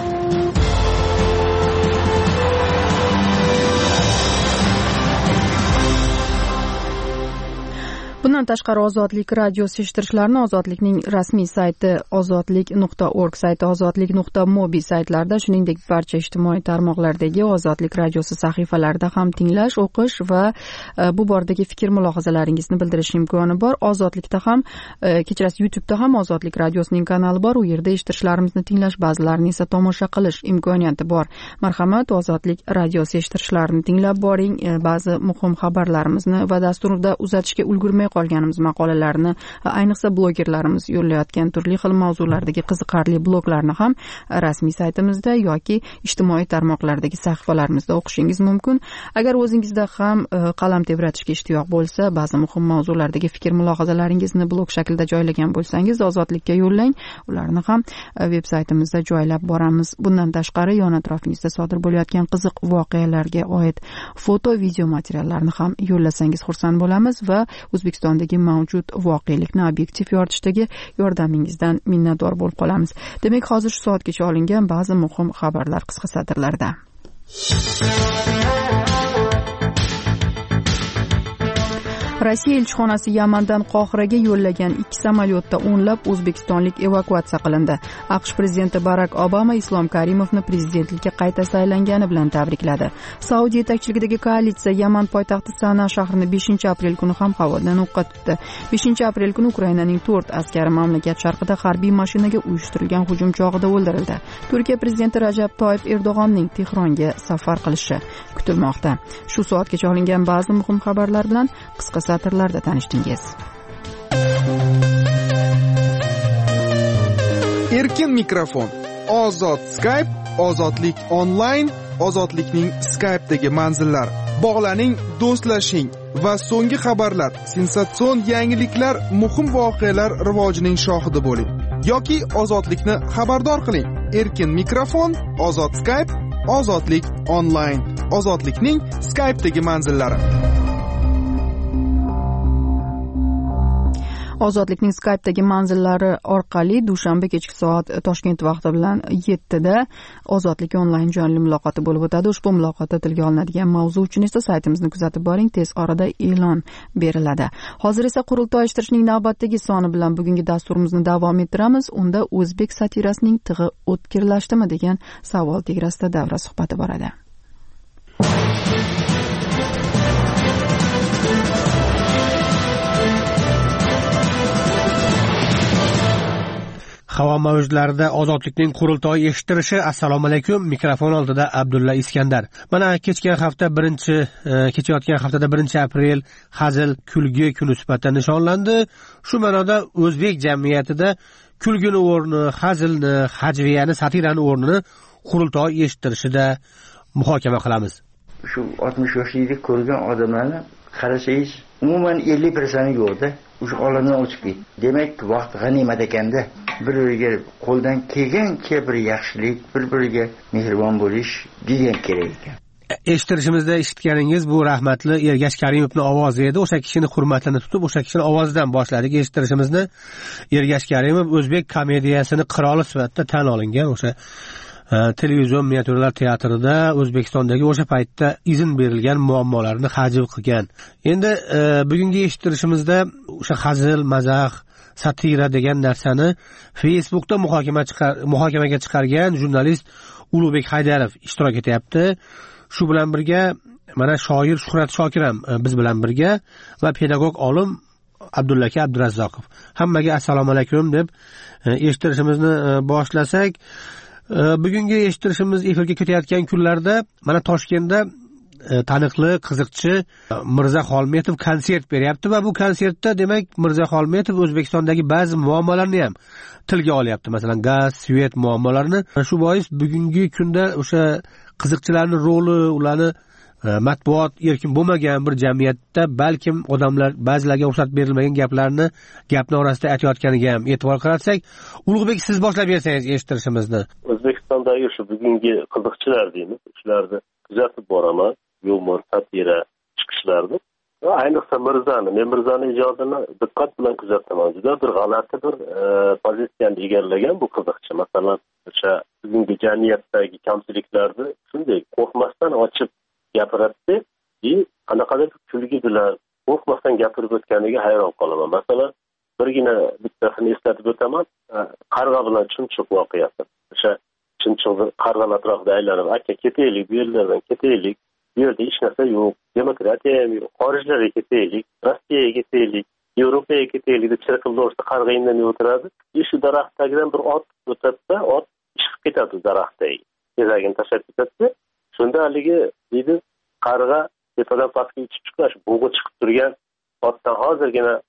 Bundan tashqari Ozodlik radiosi eshittirishlarini Ozodlikning rasmiy sayti ozodlik nuqta org sayti, ozodlik nuqta mobi saytlarida, shuningdek barcha ijtimoiy tarmoqlardagi Ozodlik radiosi sahifalarida ham tinglash, o'qish va bu bordagi fikr mulohazalaringizni bildirish imkoni bor. Ozodlikda ham, kechirasiz YouTube'da ham Ozodlik radiosining kanali bor. U yerda eshittirishlarimizni tinglash, ba'zilarini esa tomosha qilish imkoniyati bor. Marhamat, Ozodlik radiosi eshittirishlarini tinglab boring. Ba'zi muhim xabarlarimizni va dasturda uzatishga ulgurmay qolgan olganimiz maqolalarni, ayniqsa blogerlarimiz yo'llayotgan turli xil mavzulardagi qiziqarli bloglarni ham rasmiy saytimizda yoki ijtimoiy tarmoqlardagi sahifalarimizda o'qishingiz mumkin. Agar o'zingizda ham qalam tebratishga ishtiyoq bo'lsa, ba'zi muhim mavzulardagi fikr mulohazalaringizni blog shaklida joylagan bo'lsangiz, Ozodlikka yo'llang. Ularni ham veb saytimizda joylab boramiz. Bundan tashqari, yon atrofingizda sodir bo'layotgan qiziq voqealarga oid foto, video materiallarni ham yo'llasangiz xursand bo'lamiz va O'zbekistondagi mavjud voqelikni obyektiv yoritishdagi yordamingizdan minnatdor bo'lib qolamiz. Demak, hozir shu soatgacha olingan ba'zi muhim xabarlar qisqa satrlarda. Rossiya elchixonasi Yamandan Qohiraga yo'llagan ikki samolyotda o'nlab o'zbekistonlik evakuatsiya qilindi. AQSh prezidenti Barak Obama Islom Karimovni prezidentlikka qayta saylangani bilan tabrikladi. Saudiya yetakchiligidagi koalitsiya Yaman poytaxti Sana shahrini beshinchi aprel kuni ham havodan o'qqa tutdi. beshinchi aprel kuni Ukrainaning to'rt askari mamlakat sharqida harbiy mashinaga uyushtirilgan hujum chog'ida o'ldirildi. Turkiya prezidenti Rajab Toyyib Erdo'g'onning Tehronga safar qilishi kutilmoqda. Shu soatgacha olingan ba'zi muhim xabarlar bilan qisqa satrlarda tanishdingiz. Erkin mikrofon, ozod Skype, ozodlik onlayn, ozodlikning Skype'dagi manzillari. Bog'laning, do'stlashing va so'nggi xabarlar, sensatsion yangiliklar, muhim voqealar rivojining shohidi bo'ling yoki ozodlikni xabardor qiling. Erkin mikrofon, ozod Skype, ozodlik onlayn, ozodlikning Skype'dagi manzillari. Ozodlikning Skype'dagi manzillari orqali dushanba kechki soat Toshkent vaqti bilan yettida Ozodlik onlayn jonli muloqoti bo'lib o'tadi. Ushbu muloqotda tilga olinadigan mavzu uchun esa saytimizni kuzatib boring, tez orada e'lon beriladi. Hozir esa qurultoy uyushtirishning navbatdagi soni bilan bugungi dasturimizni davom ettiramiz. Unda o'zbek satirasining tig'i o'tkirlashdimi degan savol tegrasida davra suhbati boradi. Havo mavjlarida ozodlikning qurultoyi eshittirishi. Assalomu alaykum. Mikrofon oldida Abdulla Iskandar. Mana kechgan hafta birinchi kechayotgan haftada birinchi aprel hazil kulgi kuni sifatida nishonlandi. Shu ma'noda o'zbek jamiyatida kulgini o'rni, hazilni, hajviyani, satirani o'rnini qurultoy eshittirishida muhokama qilamiz. Shu oltmish yoshlikda ko'rgan odamlarni qarasangiz, umuman ellik persenti yo'qda. O'sha olamdan o'tib ketdi. Demak, vaqt g'animat ekanda. Bir-biriga qo'ldan kelgancha bir yaxshilik, bir-biriga mehribon bo'lish degan kerak ekan. Eshittirishimizda eshitganingiz bu rahmatli Ergash Karimovning ovozi edi. O'sha kishining hurmatini tutib, o'sha kishining ovozidan boshladik eshittirishimizni. Ergash Karimov o'zbek komediyasini qiroli sifatida tan olingan. O'sha televizion miniatyuralar teatrida O'zbekistondagi o'sha paytda izn berilgan muammolarni hajv qilgan. Endi e, bugungi eshittirishimizda o'sha hazil, mazax, satira degan narsani Facebookda muhokama chiqar, muhokamaga chiqargan jurnalist Ulug'bek Haydarov ishtirok etyapti. Shu bilan birga mana shoir Shuhrat Shokir ham biz bilan birga va pedagog olim Abdulla aka Abdurazzoqov. Hammaga assalomu alaykum deb eshittirishimizni boshlasak, bugungi eshittirishimiz efirga ketayotgan kunlarda mana Toshkentda taniqli qiziqchi Mirza Xolmetov konsert beryapti va bu konsertda demak Mirza Xolmetov O'zbekistondagi ba'zi muammolarni ham tilga olyapti. Masalan, gaz, svet muammolarini. Shu bois bugungi kunda o'sha qiziqchilarning roli, ularni matbuot erkin bo'lmagan bir jamiyatda balkim odamlar ba'zilarga ruxsat berilmagan gaplarni gapning orasida aytayotganiga ham e'tibor qaratsak, Ulug'bek, siz boshlab bersangiz eshittirishimizni. O'zbekistondagi shu bugungi qiziqchilar deymiz, shularni kuzatib boraman, yumor, satira chiqishlarni. Va ayniqsa Mirzani, men Mirzani ijodini diqqat bilan kuzataman. Juda bir g'alati bir pozitsiyani egallagan bu qiziqchi. Masalan, o'sha bugungi jamiyatdagi kamchiliklarni shunday qo'rqmasdan ochib gapiradi, и qanaqadir kulgi bilan qo'rqmasdan gapirib o'tganiga hayron qolaman. Masalan, birgina bittasini eslatib o'taman, qarg'a bilan chumchuq voqeasi. O'sha chumchuq qarg'a atrofida aylanib, aka ketaylik, bu yerlardan ketaylik, bu yerda hech narsa yo'q, demokratiya ham yo'q, xorijlarga ketaylik, Rossiyaga ketaylik, Yevropaga ketaylik deb chirqildi o'rta qarg'a indamay o'tiradi. Shu daraxt tagidan bir ot o'tadi-da, ot chiqib ketadi daraxtdagi. Tezagini tashlab ketadi. Shunda haligi deydi qarg'a tepadan pastga uchib chiqib, bo'g'i chiqib turgan otdan hozirgina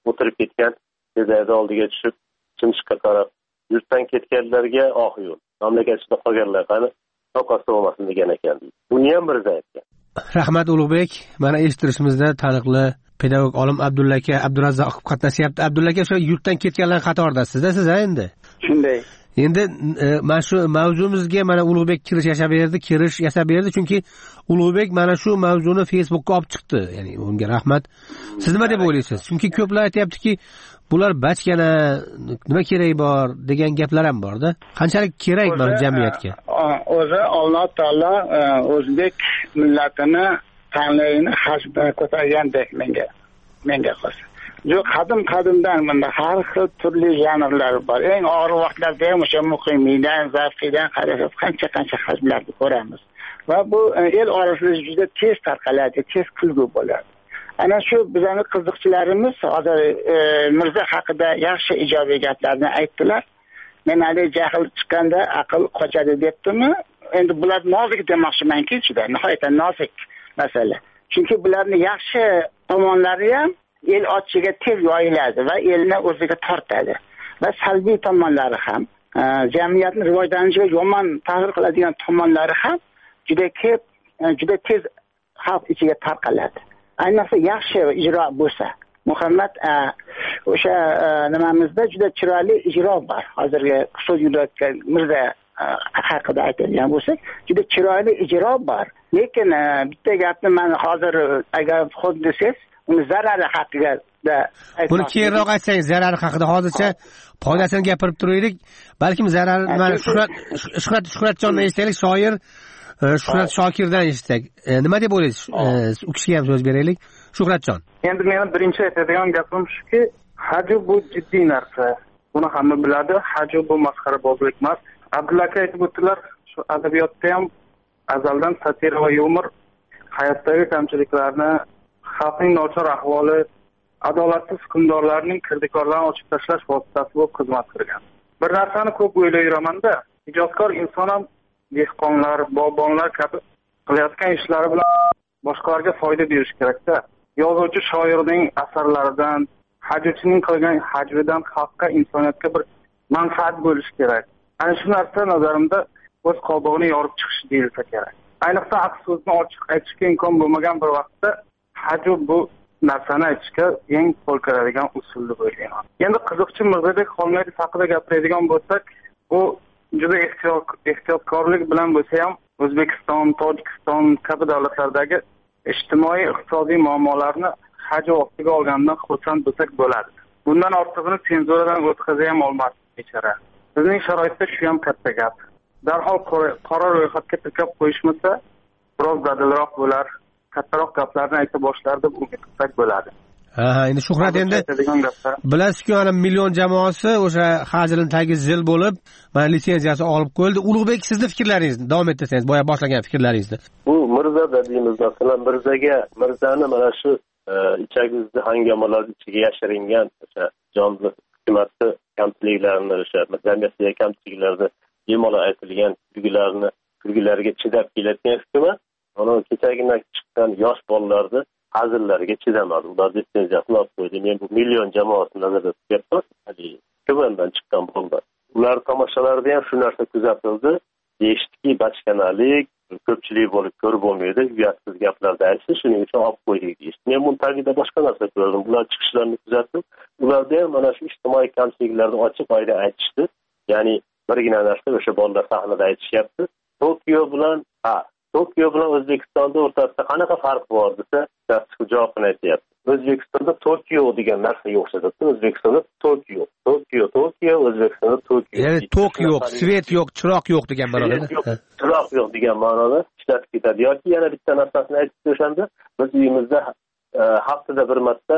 o'tirib ketgan tezayda oldiga tushib chimchiqqa qarab yurtdan ketganlarga oh yo'l mamlakat ichida qolganlar qani toqatda bo'lmasin degan ekan deydi. Buni ham Mirza aytgan. Rahmat Ulug'bek, mana eshittirishimizda taniqli pedagog olim Abdulla aka Abdurazzoq qatnashyapti. Abdulla aka o'sha yurtdan ketganlar qatoridasiz-da siz endi. Shunday. Endi mana shu mavzumizga mana Ulug'bek kirish yashab berdi, kirish yasab berdi, chunki Ulug'bek mana shu mavzuni Facebookka olib chiqdi. Ya'ni unga rahmat. Siz nima deb o'ylaysiz? Chunki ko'plar aytayaptiki, bular bachkana, nima kerak bor degan gaplar ham bor-da. Qanchalik kerak mana jamiyatga? O'zi Alloh taolo o'zbek millatini tanlayini hajbidan ko'targandek menga menga qolsa. Jo qadim qadimdan bunda har xil turli janrlar bor. Eng og'ir vaqtlarda ham o'sha muqimiydan, zavqidan qarashib qancha qancha hajmlarni ko'ramiz. Va bu el orasida juda tez tarqaladi, tez kulgu bo'ladi. Ana shu bizning qiziqchilarimiz hozir Mirza haqida yaxshi ijobiy gaplarni aytdilar. Men hali jahl chiqqanda aql qochadi debdimi? Endi bular nozik demoqchimanki, juda nihoyatda nozik masala. Chunki bularning yaxshi tomonlari ham el ochiga tez yoyiladi va elni o'ziga tortadi. Va salbiy tomonlari ham, jamiyatning rivojlanishiga yomon ta'sir qiladigan tomonlari ham juda ko'p, juda tez xalq ichiga tarqaladi. Ayniqsa yaxshi ijro bo'lsa. Muhammad o'sha nimamizda juda chiroyli ijro bor. Hozirgi so'z yuritgan Mirza haqida aytadigan bo'lsak, juda chiroyli ijro bor. Lekin bitta gapni men hozir agar xud desangiz, uni zarari haqida da buni keyinroq aytsangiz, zarari haqida hozircha foydasini gapirib turaylik. Balkim zarari mana Shuhrat Shuhrat Shuhratjonni eshitaylik, shoir Shuhrat Shokirdan eshitsak. Nima deb o'ylaysiz? U kishiga ham so'z beraylik. Shuhratjon. Endi men birinchi aytadigan gapim shuki, haj bu jiddiy narsa. Buni hamma biladi. Haj bu masxarabozlik emas. Abdulla aka aytib o'tdilar, shu adabiyotda ham azaldan satira va yumor hayotdagi kamchiliklarni, xalqning nochor ahvoli, adolatsiz hukmdorlarning kirdikorlarini ochib tashlash vositasi bo'lib xizmat qilgan. Bir narsani ko'p o'ylab yuraman-da, ijodkor inson ham dehqonlar, bog'bonlar kabi qilayotgan ishlari bilan boshqalarga foyda berish kerak-da. Yozuvchi shoirning asarlaridan, hajchining qilgan hajvidan xalqqa, insoniyatga bir manfaat bo'lishi kerak. Ana shu narsa nazarimda o'z qobig'ini yorib chiqish deyilsa kerak. Ayniqsa aks so'zni ochiq aytishga imkon bo'lmagan bir vaqtda haj bu narsani aytishga eng qo'l keladigan usul deb o'ylayman. Endi qiziqchi Mirzabek Xolmedov haqida gapiradigan bo'lsak, u juda ehtiyot ehtiyotkorlik bilan bo'lsa ham O'zbekiston, Tojikiston kabi davlatlardagi ijtimoiy iqtisodiy muammolarni haj ostiga olgandan xursand bo'lsak bo'ladi. Bundan ortig'ini senzuradan o'tkaza ham olmaslik bechora. Bizning sharoitda shu ham katta gap. Darhol qora ro'yxatga tirkab qo'yishmasa, biroz dadilroq bo'lar, kattaroq gaplarni ayta boshlar deb umid qilsak bo'ladi. Ha, endi Shuhrat endi bilasizku, ana million jamoasi o'sha hajning tagi zil bo'lib, mana litsenziyasi olib qo'yildi. Ulug'bek, sizning fikrlaringizni davom ettirsangiz, boya boshlagan fikrlaringizni. Bu Mirza deymiz, masalan, Mirzaga, Mirzani mana shu ichagizda hangomalar ichiga yashiringan o'sha jonli hukumatni kamchiliklarini, o'sha jamiyatdagi kamchiliklarni bemalol aytilgan kulgilarni, kulgilarga chidab kelayotgan hukumat, mana kechagina chiqqan yosh bolalarni hazillariga chidamadi. Ular litsenziyasini olib qo'ydi. Men bu million jamoasini nazarda tutyapman. Hali ko'mandan chiqqan bolalar. Ular tomoshalarida ham shu narsa kuzatildi. Deyishdiki, bachkanalik ko'pchilik bo'lib ko'rib bo'lmaydi, uyatsiz gaplarda aytsa, shuning uchun olib qo'ydik deyishdi. Men buni tagida boshqa narsa ko'rdim. Ular chiqishlarini kuzatdim. Ularda ham mana shu ijtimoiy kamchiliklarni ochiq oydin aytishdi. Ya'ni birgina narsa o'sha bolalar sahnada aytishyapti. Tokio bilan, ha, Tokio bilan O'zbekistonda o'rtasida qanaqa farq bor desa, javobini aytyapti. O'zbekistonda Tokio degan narsa yo'q edi. O'zbekistonda Tokio, Tokio, Tokio, O'zbekistonda Tokio. Ya'ni tok yo'q, svet yo'q, chiroq yo'q degan ma'noda. Chiroq yo'q degan ma'noda ishlatib ketadi. Yoki yana bitta narsasini aytib o'shanda biz uyimizda haftada bir marta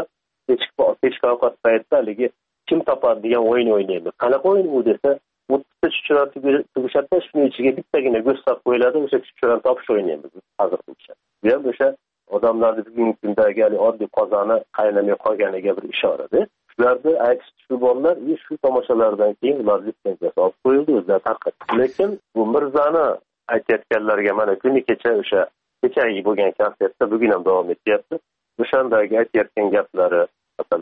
kechki ovqat paytida haligi kim topadi degan o'yin o'ynaymiz. Qanaqa o'yin u desa, o'ttizta chuchura tugishadi, shuning ichiga bittagina go'sht solib qo'yiladi, o'sha chuchurani topish o'ynaymiz hozir o'sha. Bu ham o'sha odamlarning bugungi kundagi oddiy qozoni qaynamay qolganiga bir ishorada. Shularni aytish shu bolalar, shu tomoshalardan keyin ular litsenziyasi olib qo'yildi, o'zlari tarqatdi. Lekin bu Mirzani aytayotganlarga mana kuni kecha o'sha kechagi bo'lgan konsertda bugun ham davom etyapti. O'shandagi aytayotgan gaplari, masalan,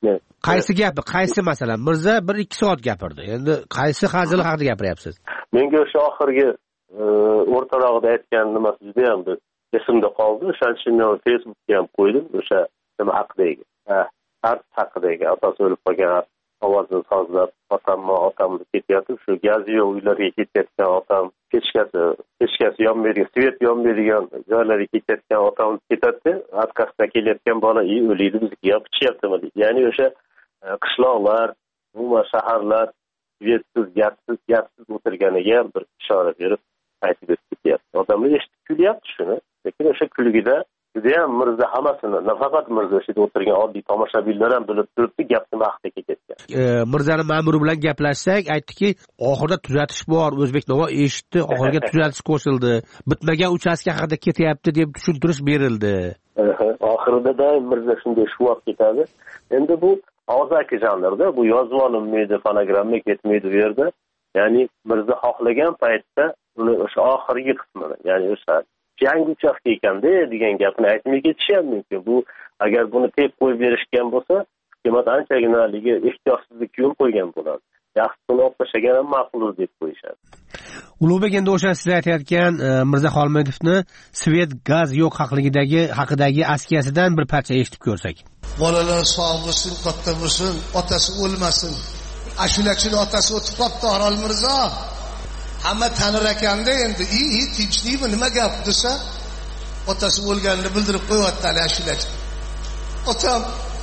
qaysi gapi qaysi masalan mirza bir ikki soat gapirdi, endi qaysi hazil haqida gapiryapsiz? Menga o'sha oxirgi o'rtarog'ida aytgan nimasi juda ham esimda qoldi. O'shaning uchun men Facebookga ham qo'ydim, o'sha nima haqidagi, art haqidagi, otasi o'lib qolgan ovozini sozlab, otamma otamni ketyapti, shu gaziyo uylarga ketayotgan otam, kechkasi kechkasi yonmaydigan, svet yonmaydigan joylarga ketayotgan otam ketadi, orqasidan kelayotgan bola "Ey, o'laydi, bizga gap ichyaptimi?" deydi. Ya'ni o'sha qishloqlar, umuman shaharlar svetsiz, gapsiz, gapsiz o'tirganiga bir ishora berib aytib ketyapti. Odamlar eshitib kulyapti shuni, lekin o'sha kulgida judayam Mirza hammasini, nafaqat Mirza o'sha o'tirgan oddiy tomoshabinlar ham bilib turibdi, gapni vaqtida ketayotgan. Mirzani ma'muri bilan gaplashsak, aytdiki, oxirida tuzatish bor, O'zbeknova eshitdi, oxirga tuzatish qo'shildi, bitmagan uchastka haqida ketyapti deb tushuntirish berildi. Oxirida da Mirza shunday shuvab ketadi. Endi bu og'zaki janrda, bu yozib olinmaydi, fonogramma ketmaydi bu yerda. Ya'ni Mirza xohlagan paytda uni o'sha oxirgi qismini, ya'ni o'sha yangi uchastka ekanda degan gapni aytmay ketishi ham mumkin. Bu agar buni tep qo'yib berishgan bo'lsa, hukumat anchagina haligi ehtiyotsizlikka yo'l qo'ygan bo'ladi. Yaxshisi uni olib tashlagan ham ma'qul deb qo'yishadi. Ulug'bek, endi o'sha siz aytayotgan Mirza Xolmedovni svet gaz yo'q haqligidagi haqidagi askiyasidan bir parcha eshitib ko'rsak. Bolalar sog' bo'lsin, katta bo'lsin, otasi o'lmasin. Ashulachining otasi o'tib qopti Orol Mirzo. Hamma tanir ekanda endi, "Ey, tinchlikmi, nima gap?" desa, otasi o'lganini bildirib qo'yapti hali ashulachi. Otam,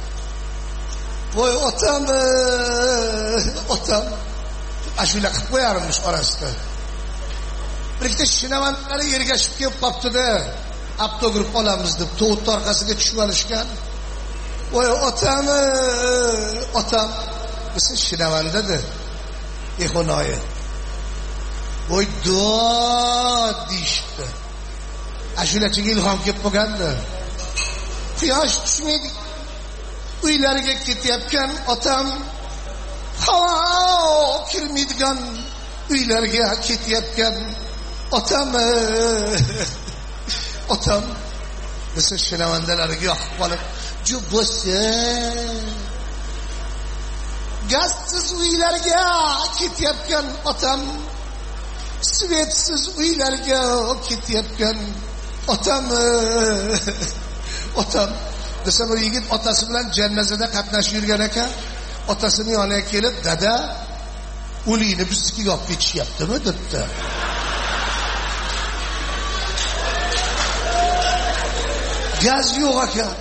voy otam, otam ashula qilib qo'yarmish orasida. Bir ikkita shinavandlari ergashib kelib qopti-da, avtograf olamiz deb to'g'ri orqasiga tushib olishgan. Voy otam, otam, biz shinavandada. Exonoyi. Voy dod deyishdi. Ashulachiga ilhom kelib qolgandi. Quyosh tushmaydi. Uylariga ketayotgan otam, havo kirmaydigan uylarga ketayotgan otam, otam biz shinavandalarga yoqib qolib, "Jubbo'si gazsiz uylarga ketayotgan otam, svetsiz uylarga ketayotgan otam, otam." desa, bir yigit otasi bilan janozada qatnashib yurgan ekan, otasining yoniga kelib, "Dada, o'likni biznikiga olib ketishyaptimi?" debdi. Gaz yo'q ekan,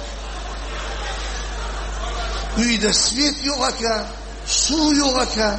uyda svet yo'q ekan, suv yo'q ekan.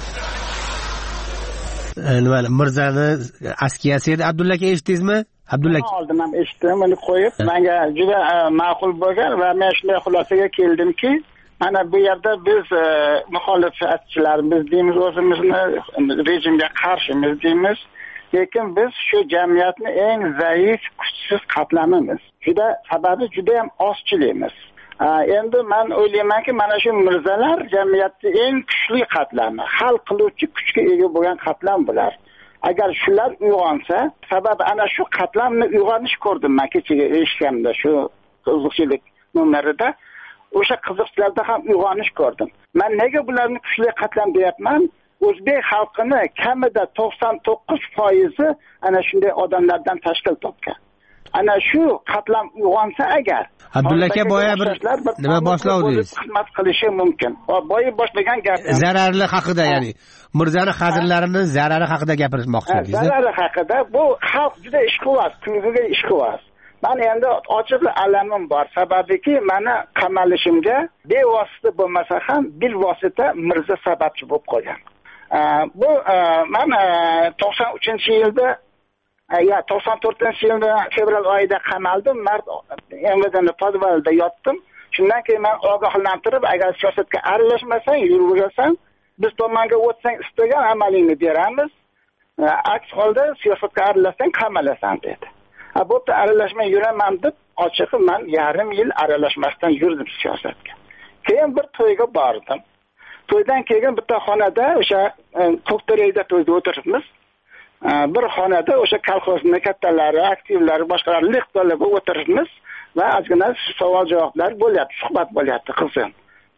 Nima, Mirzani askiyasi edi. Abdulla aka, eshitdingizmi? Abdulla aka, oldin ham eshitdim, buni qo'yib, menga juda ma'qul bo'lgan va men shunday xulosaga keldimki, mana bu yerda biz muxolifatchilarimiz deymiz, o'zimizni rejimga qarshimiz deymiz, lekin biz shu jamiyatni eng zaif, kuchsiz qatlamimiz. Juda sababi juda ham ozchiligimiz. Endi men o'ylaymanki, mana shu mirzalar jamiyatning eng kuchli qatlami, hal qiluvchi kuchga ega bo'lgan qatlam bular. Agar shular uyg'onsa, sababi ana shu qatlamni uyg'onish ko'rdim men kechaga eshitganimda, shu qiziqchilik nomerida o'sha qiziqchilarda ham uyg'onish ko'rdim. Men nega bularni kuchli qatlam deyapman? O'zbek xalqini kamida to'qson to'qqiz foizi ana shunday odamlardan tashkil topgan. Ana shu qatlam uyg'onsa agar, Abdulla aka boya bir nima boshlavdingiz? Xizmat qilishi mumkin. Va boyi boshlagan gap zararli haqida, ya'ni Mirzani hazillarining zarari haqida gapirmoqchisiz. Zarari haqida bu xalq juda ishquvas, kulguga ishquvas. Men endi ochiq alamim bor, sababiki meni qamalishimga bevosita bo'lmasa ham bilvosita Mirza sababchi bo'lib qolgan. Bu men to'qson uchinchi yilda ya to'qson to'rtinchi yilda fevral oyida qamaldim. Mart M V Dni podvalida yotdim. Shundan keyin men ogohlantirib, agar siyosatga aralashmasang, yuraversan, biz tomonga o'tsang istagan amalingni beramiz. Aks holda siyosatga aralashsang qamalasan dedi. Ha, bu yerda aralashmay yuraman deb, ochiqi men yarim yil aralashmasdan yurdim siyosatga. Keyin bir to'yga bordim. To'ydan keyin bitta xonada, o'sha Ko'ktarayda to'yda o'tiribmiz. Bir xonada o'sha kolxozning kattalari, aktivlari, boshqalar liqtolib o'tiribmiz va ozgina savol javoblar bo'lyapti, suhbat bo'lyapti qizim.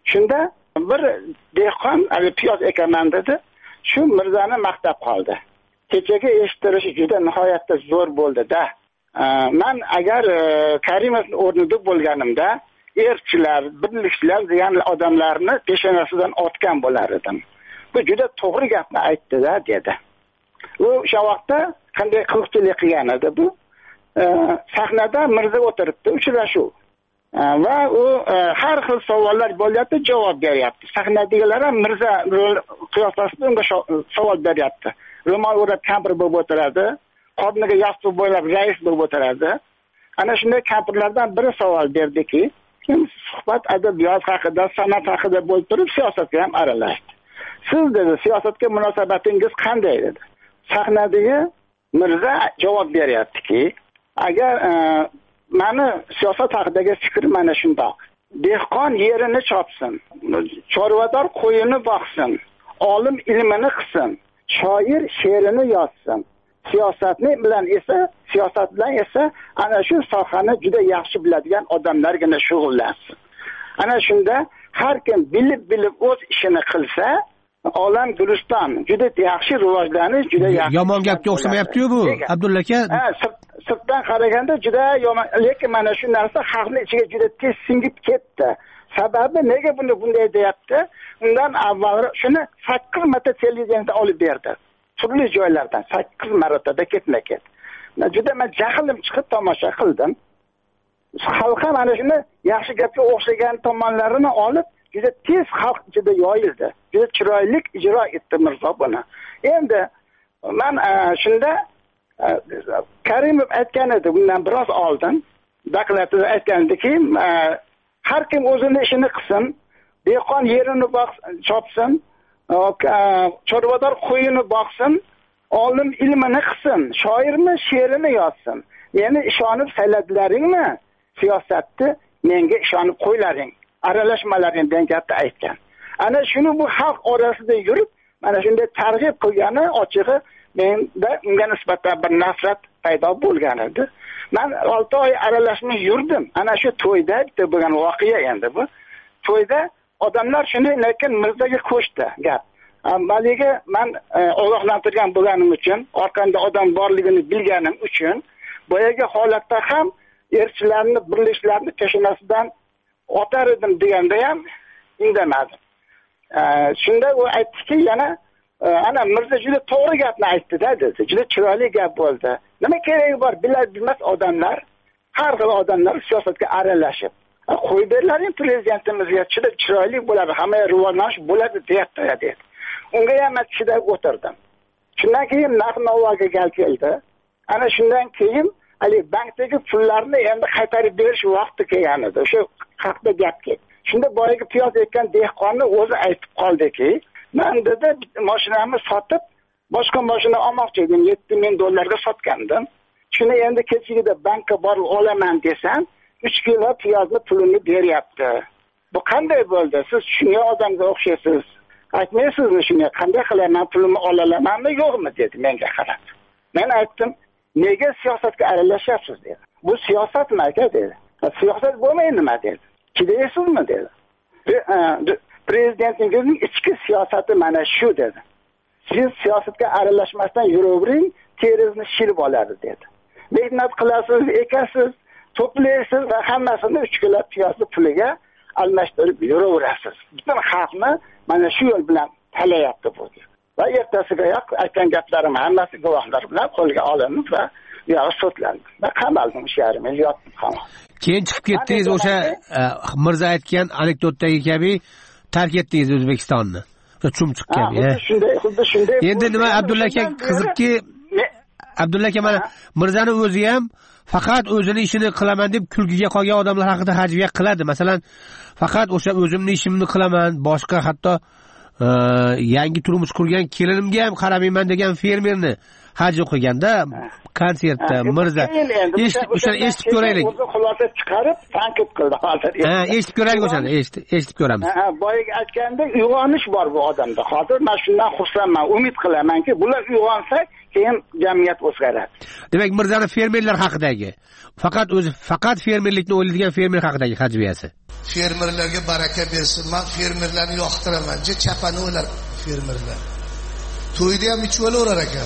Shunda bir dehqon piyoz ekaman dedi, shu mirzani maqtab qoldi. Kechagi eshitirishi juda nihoyatda zo'r bo'ldi-da. Men agar Karimovning o'rnida bo'lganimda erchilar, birlikchilar degan odamlarni peshonasidan otgan bo'lar edim. Bu juda to'g'ri gapni aytdi-da dedi. U o'sha vaqtda qanday qilqichilik qilgan edi bu? Sahnada mirza o'tiribdi, uchrashuv. Va u har xil savollar bo'lyapti, javob beryapti. Sahnadagilar ham mirza qiyofasida unga savol beryapti. Ro'mol o'rab kampir bo'lib o'tiradi, qorniga yostiq bo'ylab rais bo'lib o'tiradi. Ana shunday kampirlardan biri savol berdiki, suhbat adabiyot haqida, san'at haqida bo'lib turib, siyosatga ham aralashdi. Siz dedi, siyosatga munosabatingiz qanday dedi. Sahnadagi mirza javob beryaptiki, agar mani siyosat haqidagi fikr mana shundoq. Dehqon yerini chopsin, chorvador qo'yini boqsin, olim ilmini qilsin, shoir she'rini yozsin. Siyosatni bilan esa, siyosat bilan esa ana shu sohani juda yaxshi biladigan odamlargina shug'ullansin. Ana shunda har kim bilib-bilib o'z ishini qilsa, olam Guliston juda yaxshi rivojlanish, juda yaxshi. Yomon gapga o'xshamayapti-ku bu, Abdulla aka. Ha, sirtdan qaraganda juda yomon, lekin mana shu narsa xalqning ichiga juda tez singib ketdi. Sababi nega buni bunday deyapti? Undan avval shuni sakkiz marta televideniyada olib berdi. Turli joylardan sakkiz marotaba ketma-ket. Juda men jahlim chiqib tomosha qildim. Xalqqa mana shuni yaxshi gapga o'xshagan tomonlarini olib, juda tez xalq ichida yoyildi. Juda chiroyli ijro etdi Mirzo buni. Endi men shunda Karimov aytgan edi bundan biroz oldin, dokladida aytgandiki, har kim o'zini ishini qilsin, dehqon yerini chopsin, chorvador qo'yini boqsin, olim ilmini qilsin, shoirmi she'rini yozsin. Meni ishonib sayladilaringmi? Siyosatni menga ishonib qo'ylaring, aralashmalaring degan gapni aytgan. Ana shuni bu xalq orasida yurib, mana shunday targ'ib qilgani ochig'i menda unga nisbatan bir nafrat paydo bo'lgan edi. Men olti oy aralashmay yurdim. Ana shu to'yda bitta bo'lgan voqea endi bu. To'yda odamlar shuni lekin mirzaga ko'chdi gap. Maliga men ogohlantirgan bo'lganim uchun, orqamda odam borligini bilganim uchun, boyaga holatda ham erchilarni, birlikchilarni peshonasidan otar edim deganda ham indamadim. Shunda u aytdiki, yana ana mirza juda to'g'ri gapni aytdi-da dedi. Juda chiroyli gap bo'ldi. Nima keragi bor? Bilad bilmas odamlar, har xil odamlar siyosatga aralashib, qo'yib beriladi prezidentimizga juda chiroyli bo'ladi, hamma rivojlanish bo'ladi deyapti dedi. Unga ham chidab o'tirdim. Shundan keyin narx-navoga gal keldi. Ana shundan keyin ali bankdagi pullarni endi qaytarib berish vaqti kelgan edi. O'sha haqda gap ketdi. Shunda boyaga piyoz ekkan dehqonni o'zi aytib qoldiki, men dedi mashinamni sotib boshqa mashina olmoqchi edim, yetti ming dollarga sotgandim. Shuni endi kechigida bankka borib olaman desam, uch kilo piyozni pulini beryapti. Bu qanday bo'ldi? Siz shunga odamga o'xshaysiz. Aytmaysizmi shunga? Qanday qilaman, pulimni olalamanmi, yo'qmi dedi menga qarab. Men aytdim, nega siyosatga aralashyapsiz dedi. Bu siyosatmi aka dedi. Siyosat bo'lmaydi nima dedi. Chidaysizmi dedi. Prezidentingizning ichki siyosati mana shu dedi. Siz siyosatga aralashmasdan yuravering, teringizni shilib oladi dedi. Mehnat qilasiz, ekasiz, to'playsiz va hammasini uch kilo piyozni puliga almashtirib yuraverasiz. Butun xalqni mana shu yo'l bilan talayapti bu. Va ertasiga yoq aytgan gaplarim hammasi guvohlar bilan qo'lga olindi va yo'q sotlandi. Va qamaldim uch yarim yil yotdim qamoqda. Keyin chiqib ketdingiz o'sha Mirza aytgan anekdotdagi kabi tark etdingiz O'zbekistonni. O'sha chumchuq kabi. Xuddi shunday, xuddi shunday. Endi nima Abdulla aka qiziqki, Abdulla aka mana Mirzani o'zi ham faqat o'zini ishini qilaman deb kulgiga qolgan odamlar haqida hajviya qiladi. Masalan, faqat o'sha o'zimni ishimni qilaman, boshqa hatto yangi turmush qurgan kelinimga ham qaramayman degan fermerni haj o'qiganda konsertda Mirza eshitib o'shani eshitib ko'raylik. O'zi xulosa chiqarib tanqid qildi hozir. Ha, eshitib ko'raylik o'shani, eshitib eshitib ko'ramiz. Ha, boyaga aytganda uyg'onish bor bu odamda. Hozir men shundan xursandman, umid qilamanki, bular uyg'onsa, keyin jamiyat o'zgaradi. Demak, Mirzani fermerlar haqidagi, faqat o'zi faqat fermerlikni o'ylaydigan fermer haqidagi hajviyasi. Fermerlarga baraka bersin. Men fermerlarni yoqtiraman. Je chapani o'lar fermerlar. To'yda ham ichib olar ekan.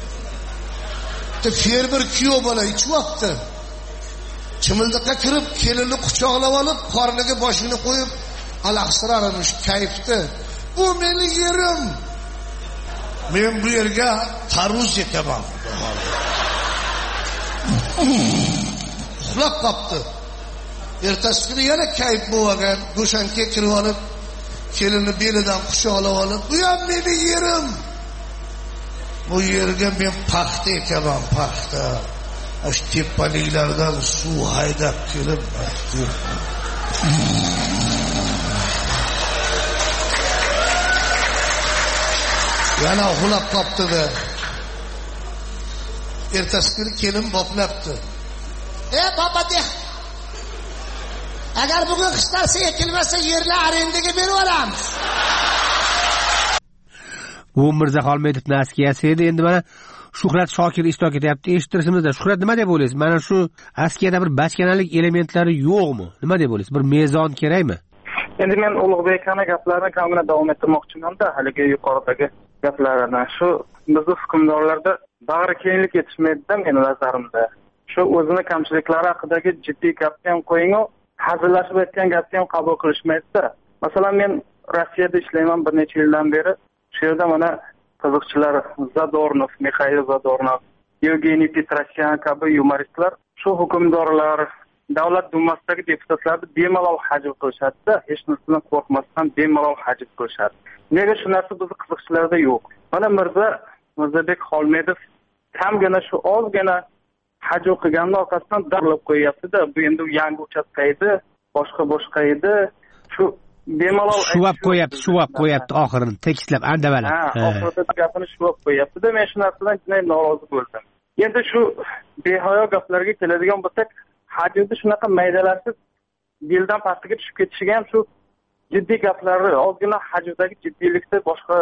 Fermer kuyov bola ichyapti. Chimildiqqa kirib, kelinni quchoqlab olib, qorniga boshini qo'yib, alahsirarmish kayfda. Bu meni yerim. Men bu yerga tarvuz yekaman. Uxlab qopti. Ertasi kuni yana kayf bo'lgan, go'shanga kirib olib, kelinni belidan quchoqlab olib, bu ham meni yerim. Bu yerga men paxta ekaman, paxta. Osh tepaliklardan suv haydab kelib, yana uxlab qopti-da. Ertasi kuni kelin boplabdi. "Ey bobade, agar bugun qishlarsa ekilmasa yerlar arendaga berib olamiz." Bu Mirza Xolmedovning askiyasi edi. Endi mana Shuhrat Shokir ishtirok etyapti. Eshittirishimizda Shuhrat nima deb o'ylaysiz? Mana shu askiyada bir bachkanalik elementlari yo'qmi? Nima deb o'ylaysiz? Bir mezon kerakmi? Endi men Ulug'bek aka gaplarini kamina davom ettirmoqchiman-da, haligi yuqoridagi gaplarini. Shu bizning hukmdorlarda bag'ri kenglik yetishmaydi-da meni nazarimda. Shu o'zini kamchiliklari haqidagi jiddiy gapni ham qo'ying, hazillashib aytgan gapni ham qabul qilishmaydi-da. Masalan, men Rossiyada ishlayman bir necha yildan beri. Shu yerda mana qiziqchilar Zadornov, Mikhail Zadornov, Yevgeniy Petrosyan kabi yumoristlar shu hukmdorlar, davlat dumasidagi deputatlarni bemalol hajv qilishadi-da, hech narsadan qo'rqmasdan bemalol hajv qilishadi. Nega shu narsa bizning qiziqchilarda yo'q? Mana Mirza Mirzabek Xolmedov kamgina shu ozgina hajv qilganning orqasidan darlab qo'yapti-da. Bu endi yangi uchastka edi, boshqa boshqa edi. Shu bemalol shuvab qo'yapti, shuvab qo'yapti oxirini tekislab, andavalab. Ha, oxirida gapini shuvab qo'yapti-da. Men shu narsadan juda norozi bo'ldim. Endi shu behayo gaplarga keladigan bo'lsak, hajvda shunaqa maydalarsiz beldan pastiga tushib ketishiga ham shu jiddiy gaplari, ozgina hajvdagi jiddiylikda boshqa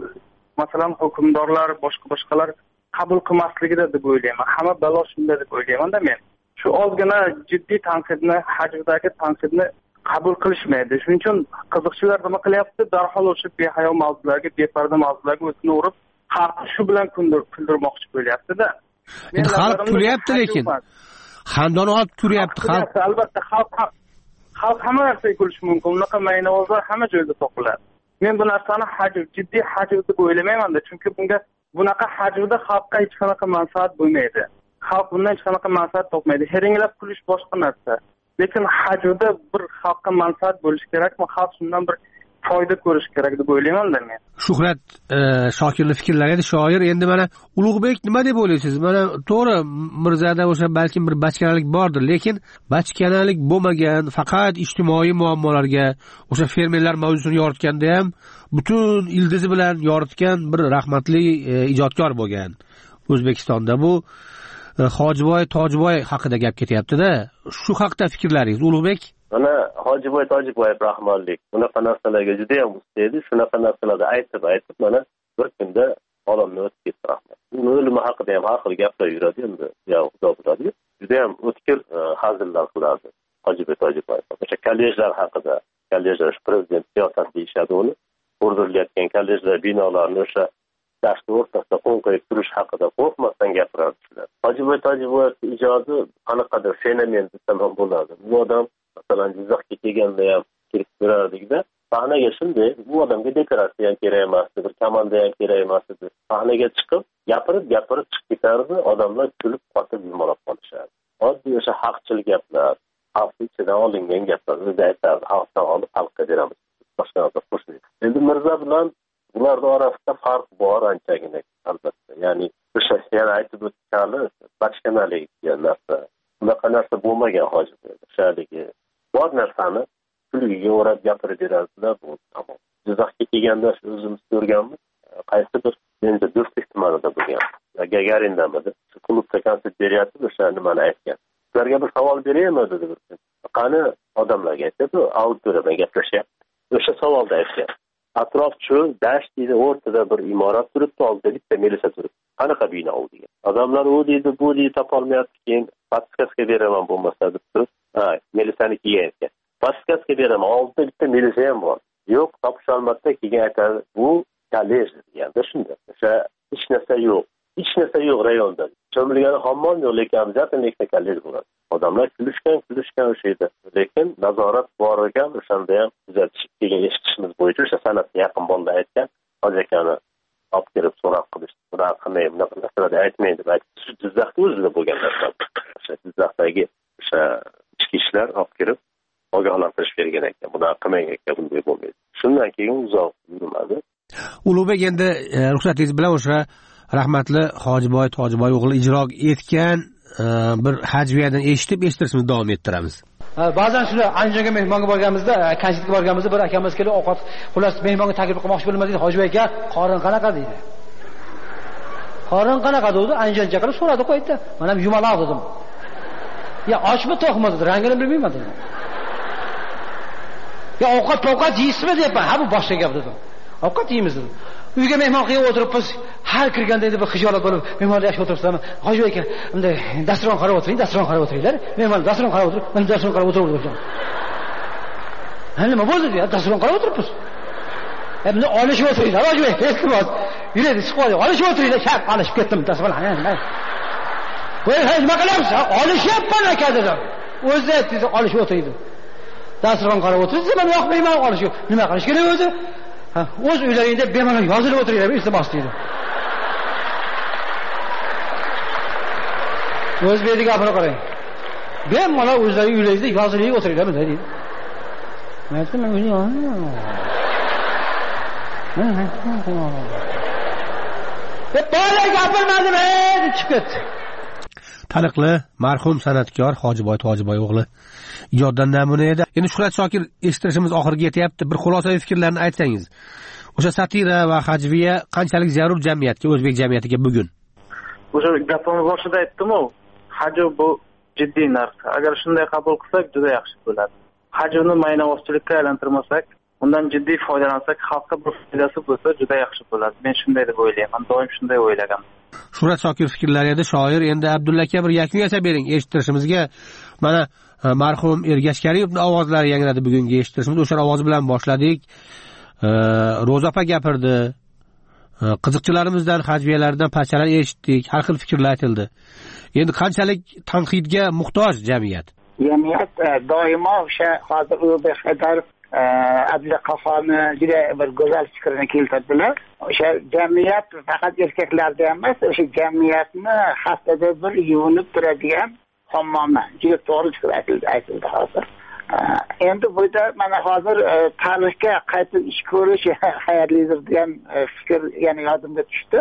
masalan hukmdorlar, boshqa boshqalar qabul qilmasligida deb o'ylayman. Hamma balo shunda deb o'ylayman-da men. Shu ozgina jiddiy tanqidni, hajvdagi tanqidni qabul qilishmaydi. Shuning uchun qiziqchilar nima qilyapti? Darhol o'sha behayo mavzularga, beparda mavzularga o'zini urib, xalqni shu bilan kuldirmoqchi bo'lyapti-da. Endi xalq kulyapti, lekin xandon olib turyapti xalq. Albatta xalq xalq hamma narsaga kulishi mumkin. Unaqa maynavozlar hamma joyda topiladi. Men bu narsani hajv, jiddiy hajv deb o'ylamayman-da, chunki bunga bunaqa hajvda xalqqa hech qanaqa manfaat bo'lmaydi. Xalq bundan hech qanaqa manfaat topmaydi. Heringlab kulish boshqa narsa. Lekin hajvda bir xalqqa manfaat bo'lishi kerakmi? Xalq shundan bir foyda ko'rish kerak deb o'ylayman-da men. Shuhrat Shokirning fikrlari edi, shoir. Endi mana Ulug'bek nima deb o'ylaysiz? Mana to'g'ri, Mirzada o'sha balkim bir bachkanalik bordir, lekin bachkanalik bo'lmagan, faqat ijtimoiy muammolarga, o'sha fermerlar mavzusini yoritganda ham butun ildizi bilan yoritgan bir rahmatli ijodkor bo'lgan O'zbekistonda. Bu Hojiboy Tojiboy haqida gap ketyapti-da. Shu haqda fikrlaringiz, Ulug'bek? Mana Hojiboy Tojiboy rahmonlik bunaqa narsalarga juda ham usta edi. Shunaqa narsalarni aytib aytib mana bir kunda olamdan o'tib ketdi, rahmat. Uni o'limi haqida ham har xil gaplar yuradi endi. Ya xudo biladi. Juda ham o'tkir hazillar qilardi Hojiboy Tojiboy. O'sha kollejlar haqida, kollejlar prezident siyosat deyishadi uni. Qurdirilayotgan kollejlar binolarni o'sha dashtni o'rtasida qo'nqayib turish haqida qo'rqmasdan gapirardilar. Hojiboy Tojiboy ijodi qanaqadir fenomen desam ham bo'ladi. Bu odam masalan Jizzaxga kelganda ham kirib ko'rardik-da. Sahnaga shunday, bu odamga dekoratsiya ham kerak emasdi, bir komanda ham kerak emasdi. Sahnaga chiqib, gapirib, gapirib chiqib ketardi, odamlar kulib, qotib yumaloq qolishardi. Oddiy o'sha haqchilik gaplar, xalq ichidan olingan gaplar, o'zi aytardi, xalqdan olib xalqqa beramiz. Boshqa narsa qo'shmaydi. Endi Mirza bilan ularning orasida farq bor anchagina, albatta. Ya'ni o'sha yana aytib o'tgani bachkanalik degan narsa. Bunaqa narsa bo'lmagan Hojiboy. O'shaligi bor narsani kulgiga o'rab gapirib beradilar, bu tamom. Jizzaxga kelganda o'zimiz ko'rganmiz. qaysi bir endi do'stlik tumanida bo'lgan Gagarindamidi klubda konsert beryapti, o'sha nimani aytgan. Sizlarga bir savol beraymi dedi. Qani odamlarga aytdi, auditoriyadan gaplashyapti. O'sha savolda aytgan. Atrof cho'l, dasht deydi, o'rtada bir imorat turibdi, oldida bitta milisa turibdi. Qanaqa bino u degan. Odamlar u deydi, bu deydi topolmayapti, keyin podskazga beraman bo'lmasa deb turib, ha, milisaniki aytgan. Podskazga beraman, oldida bitta milisa ham bor. Yo'q, topisholmadi, keyin aytadi, bu kollej deganda shunda. O'sha hech narsa yo'q. Hech narsa yo'q rayonda. Cho'milgani hammom yo'q, lekin zaten ikkita kollej bo'ladi. Odamlar kulishgan, kulishgan o'sha edi. Lekin nazorat bor ekan, o'shanda ham kuzatishib kelgan eshitishimiz bo'yicha o'sha san'atga yaqin bolalar aytgan, hozir akani olib kelib so'roq qilish, bunaqa qilmayman, bunaqa narsalarni aytmayman deb aytdi. Shu Jizzaxda o'zida bo'lgan narsa. O'sha Jizzaxdagi o'sha ichki ishlar olib kelib ogohlantirish bergan ekan, bunaqa qilmang ekan, bunday bo'lmaydi. Shundan keyin uzoq yurmadi. Ulug'bek, endi ruxsatingiz bilan o'sha rahmatli Hojiboy Tojiboy o'g'li ijro etgan bir hajviyadan eshitib eshittirishimizni davom ettiramiz. Ba'zan shuni Andijonga mehmonga borganimizda, konsertga borganimizda bir akamiz kelib ovqat, xullas mehmonga taklif qilmoqchi bo'lma deydi. Hojiboy aka, qorin qanaqa deydi. Qorin qanaqa dedi, Andijoncha qilib so'radi qo'ydi. Mana yumaloq dedim. Ya ochmi to'qmi dedi, rangini bilmayman dedim. Ya ovqat ovqat yeysizmi deyapman. Ha, bu boshqa gap dedim. Ovqat yeymiz dedim. Uyga mehmon qilib o'tiribmiz. Har kirganda endi bir xijolat bo'lib, mehmonlar yaxshi o'tiribsizmi? Hoji aka, bunday dasturxon qarab o'tiring, dasturxon qarab o'tiringlar. Mehmon dasturxon qarab o'tirib, men dasturxon qarab o'tiraverdim. Ha, nima bo'ldi deya, dasturxon qarab o'tiribmiz. E, buni olishib o'tiringlar, hoji aka, iltimos. Yuradi, chiqib olishib o'tiringlar, shart olishib ketdim, dasturxon. Voy, nima qilyapsiz? Olishyapman aka dedim. O'zi aytdi, olishib o'tiring. Dasturxon qarab o'tiribsiz, men yoqmayman olishib. Nima qilish kerak o'zi? Ha, o'z uylaringda bemalol yozilib o'tiringlar, iltimos deydi. O'z berdi gapini qarang. Bemalol o'zlaring uylaringizda yozilib o'tiringlar, bunday deydi. Men aytdim, men o'zim. E, bola gapirmadim, deb chiqib ketdi. Taniqli marhum san'atkor Hojiboy Tojiboy o'g'li ijoddan namuna edi. Endi Shuhrat Shokir, eshittirishimiz oxiriga yetyapti. Bir xulosaviy fikrlarni aytsangiz. O'sha satira va hajviya qanchalik zarur jamiyatga, o'zbek jamiyatiga bugun? O'sha gapimni boshida aytdim-ku, hajv bu jiddiy narsa. Agar shunday qabul qilsak, juda yaxshi bo'ladi. Hajvni maynavozchilikka aylantirmasak, undan jiddiy foydalansak, xalqqa bir foydasi bo'lsa, juda yaxshi bo'ladi. Men shunday deb o'ylayman. Doim shunday o'ylaganman. Shuhrat Shokir fikrlari edi. Shoir, endi Abdulla aka bir yakun yasab bering eshittirishimizga. Mana marhum Ergash Karimovning ovozlari yangradi bugungi eshittirishimiz. O'sha ovoz bilan boshladik. Ro'za opa gapirdi. Qiziqchilarimizdan, hajviyalardan parchalar eshitdik. Har xil fikrlar aytildi. Endi qanchalik tanqidga muhtoj jamiyat? Jamiyat doimo o'sha hozir Ulug'bek Haydarov Abdulla Qahhorni juda bir go'zal fikrini keltirdilar. O'sha jamiyat faqat erkaklarda emas, o'sha jamiyatni haftada bir yuvinib turadigan hammomlar. Juda to'g'ri fikr aytildi, aytildi hozir. Endi bunda mana hozir tarixga qaytib ish ko'rish xayrlidir degan fikr yana yodimga tushdi.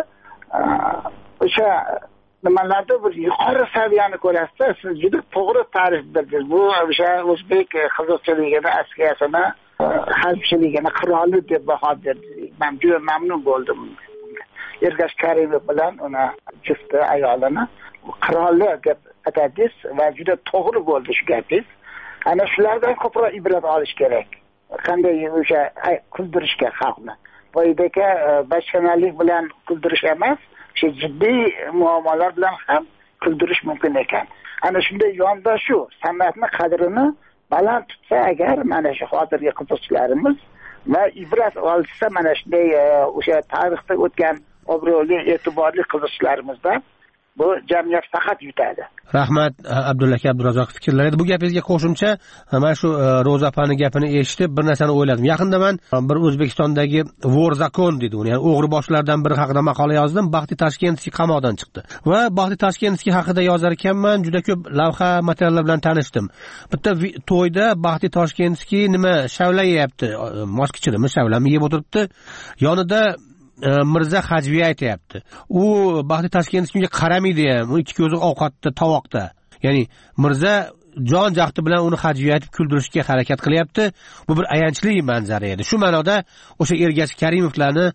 O'sha nimalarda bir yuqori saviyani ko'rasiz, siz juda to'g'ri ta'rif berdingiz. Bu o'sha o'zbek qiziqchiligini, askariyasini, harbiychiligini qiroli deb baho berdingiz. Men juda mamnun bo'ldim. Ergash Karimov bilan uni jufti ayolini qiroli deb atadingiz va juda to'g'ri bo'ldi shu gapingiz. Ana shulardan ko'proq ibrat olish kerak. Qanday o'sha kuldirishga xalqni. Boydagi bachkanalik bilan kuldirish emas, shu jiddiy muammolar bilan ham kuldirish mumkin ekan. Ana shunday yondashu san'atni qadrini baland tutsa agar, mana shu hozirgi qiziqchilarimiz va ibrat olsa, mana shunday o'sha tarixda o'tgan obro'li, e'tiborli qiziqchilarimizdan bu jamiyat faqat yutadi. Rahmat Abdulla aka, Abdurazzoq fikrlari. Bu gapingizga qo'shimcha, mana shu Ro'za opaning gapini eshitib bir narsani o'yladim. Yaqinda men bir O'zbekistondagi Vor zakon dedi uni, ya'ni o'g'ri boshlardan biri haqida maqola yozdim. Baxti Toshkentskiy qamoqdan chiqdi. Va Baxti Toshkentskiy haqida yozar ekanman, juda ko'p lavha materiallar bilan tanishdim. Bitta to'yda Baxti Toshkentskiy nima shavlayapti, moskichimi, shavlami yeb o'tiribdi. Yonida Mirza Hajviy aytayapti. U Baxti Toshkentskiyga qaramaydi ham, u ikki ko'zi ovqatda, tovoqda. Ya'ni Mirza jon jahdi bilan uni Hajviy aytib kuldirishga harakat qilyapti. Bu bir ayanchli manzara edi. Shu ma'noda o'sha Ergash Karimovlarni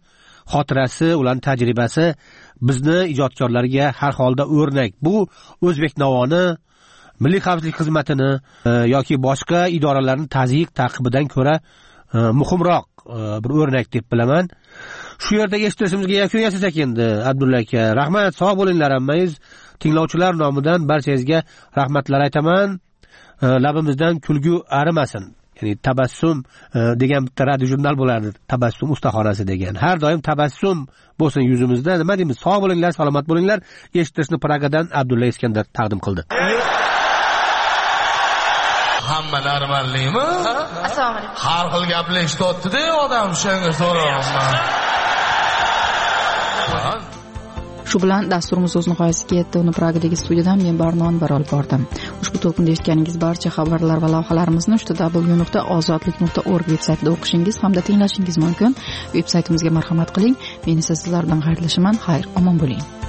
xotirasi, ularning tajribasi bizni ijodkorlarga har holda o'rnak. Bu o'zbek navoni, milliy xavfsizlik xizmatini yoki boshqa idoralarning tazyiq taqibidan ko'ra muhimroq bir o'rnak deb bilaman. Shu yerda eshitishimizga yakun yasasak endi Abdulla aka. Rahmat, sog' bo'linglar hammangiz. Tinglovchilar nomidan barchangizga rahmatlar aytaman. Labimizdan kulgu arimasin. Ya'ni tabassum degan bitta radio jurnal bo'lardi. Tabassum ustaxonasi degan. Har doim tabassum bo'lsin yuzimizda. Nima deymiz? Sog' bo'linglar, salomat bo'linglar. Eshitishni Pragadan Abdulla Iskandar taqdim qildi. Hammalar mallimi? Assalomu alaykum. Har xil gaplar eshityapti-da odam, shunga so'rayapman. Shu bilan dasturimiz o'z nihoyasiga yetdi. Uni Pragadagi studiyadan men Barnon bar olib bordim. Ushbu to'lqinda eshitganingiz barcha xabarlar va lavhalarimizni w w nuqta ozodlik nuqta org veb-saytida o'qishingiz hamda tinglashingiz mumkin. Veb-saytimizga marhamat qiling. Men esa sizlar bilan xayrlashaman. Xayr, omon bo'ling.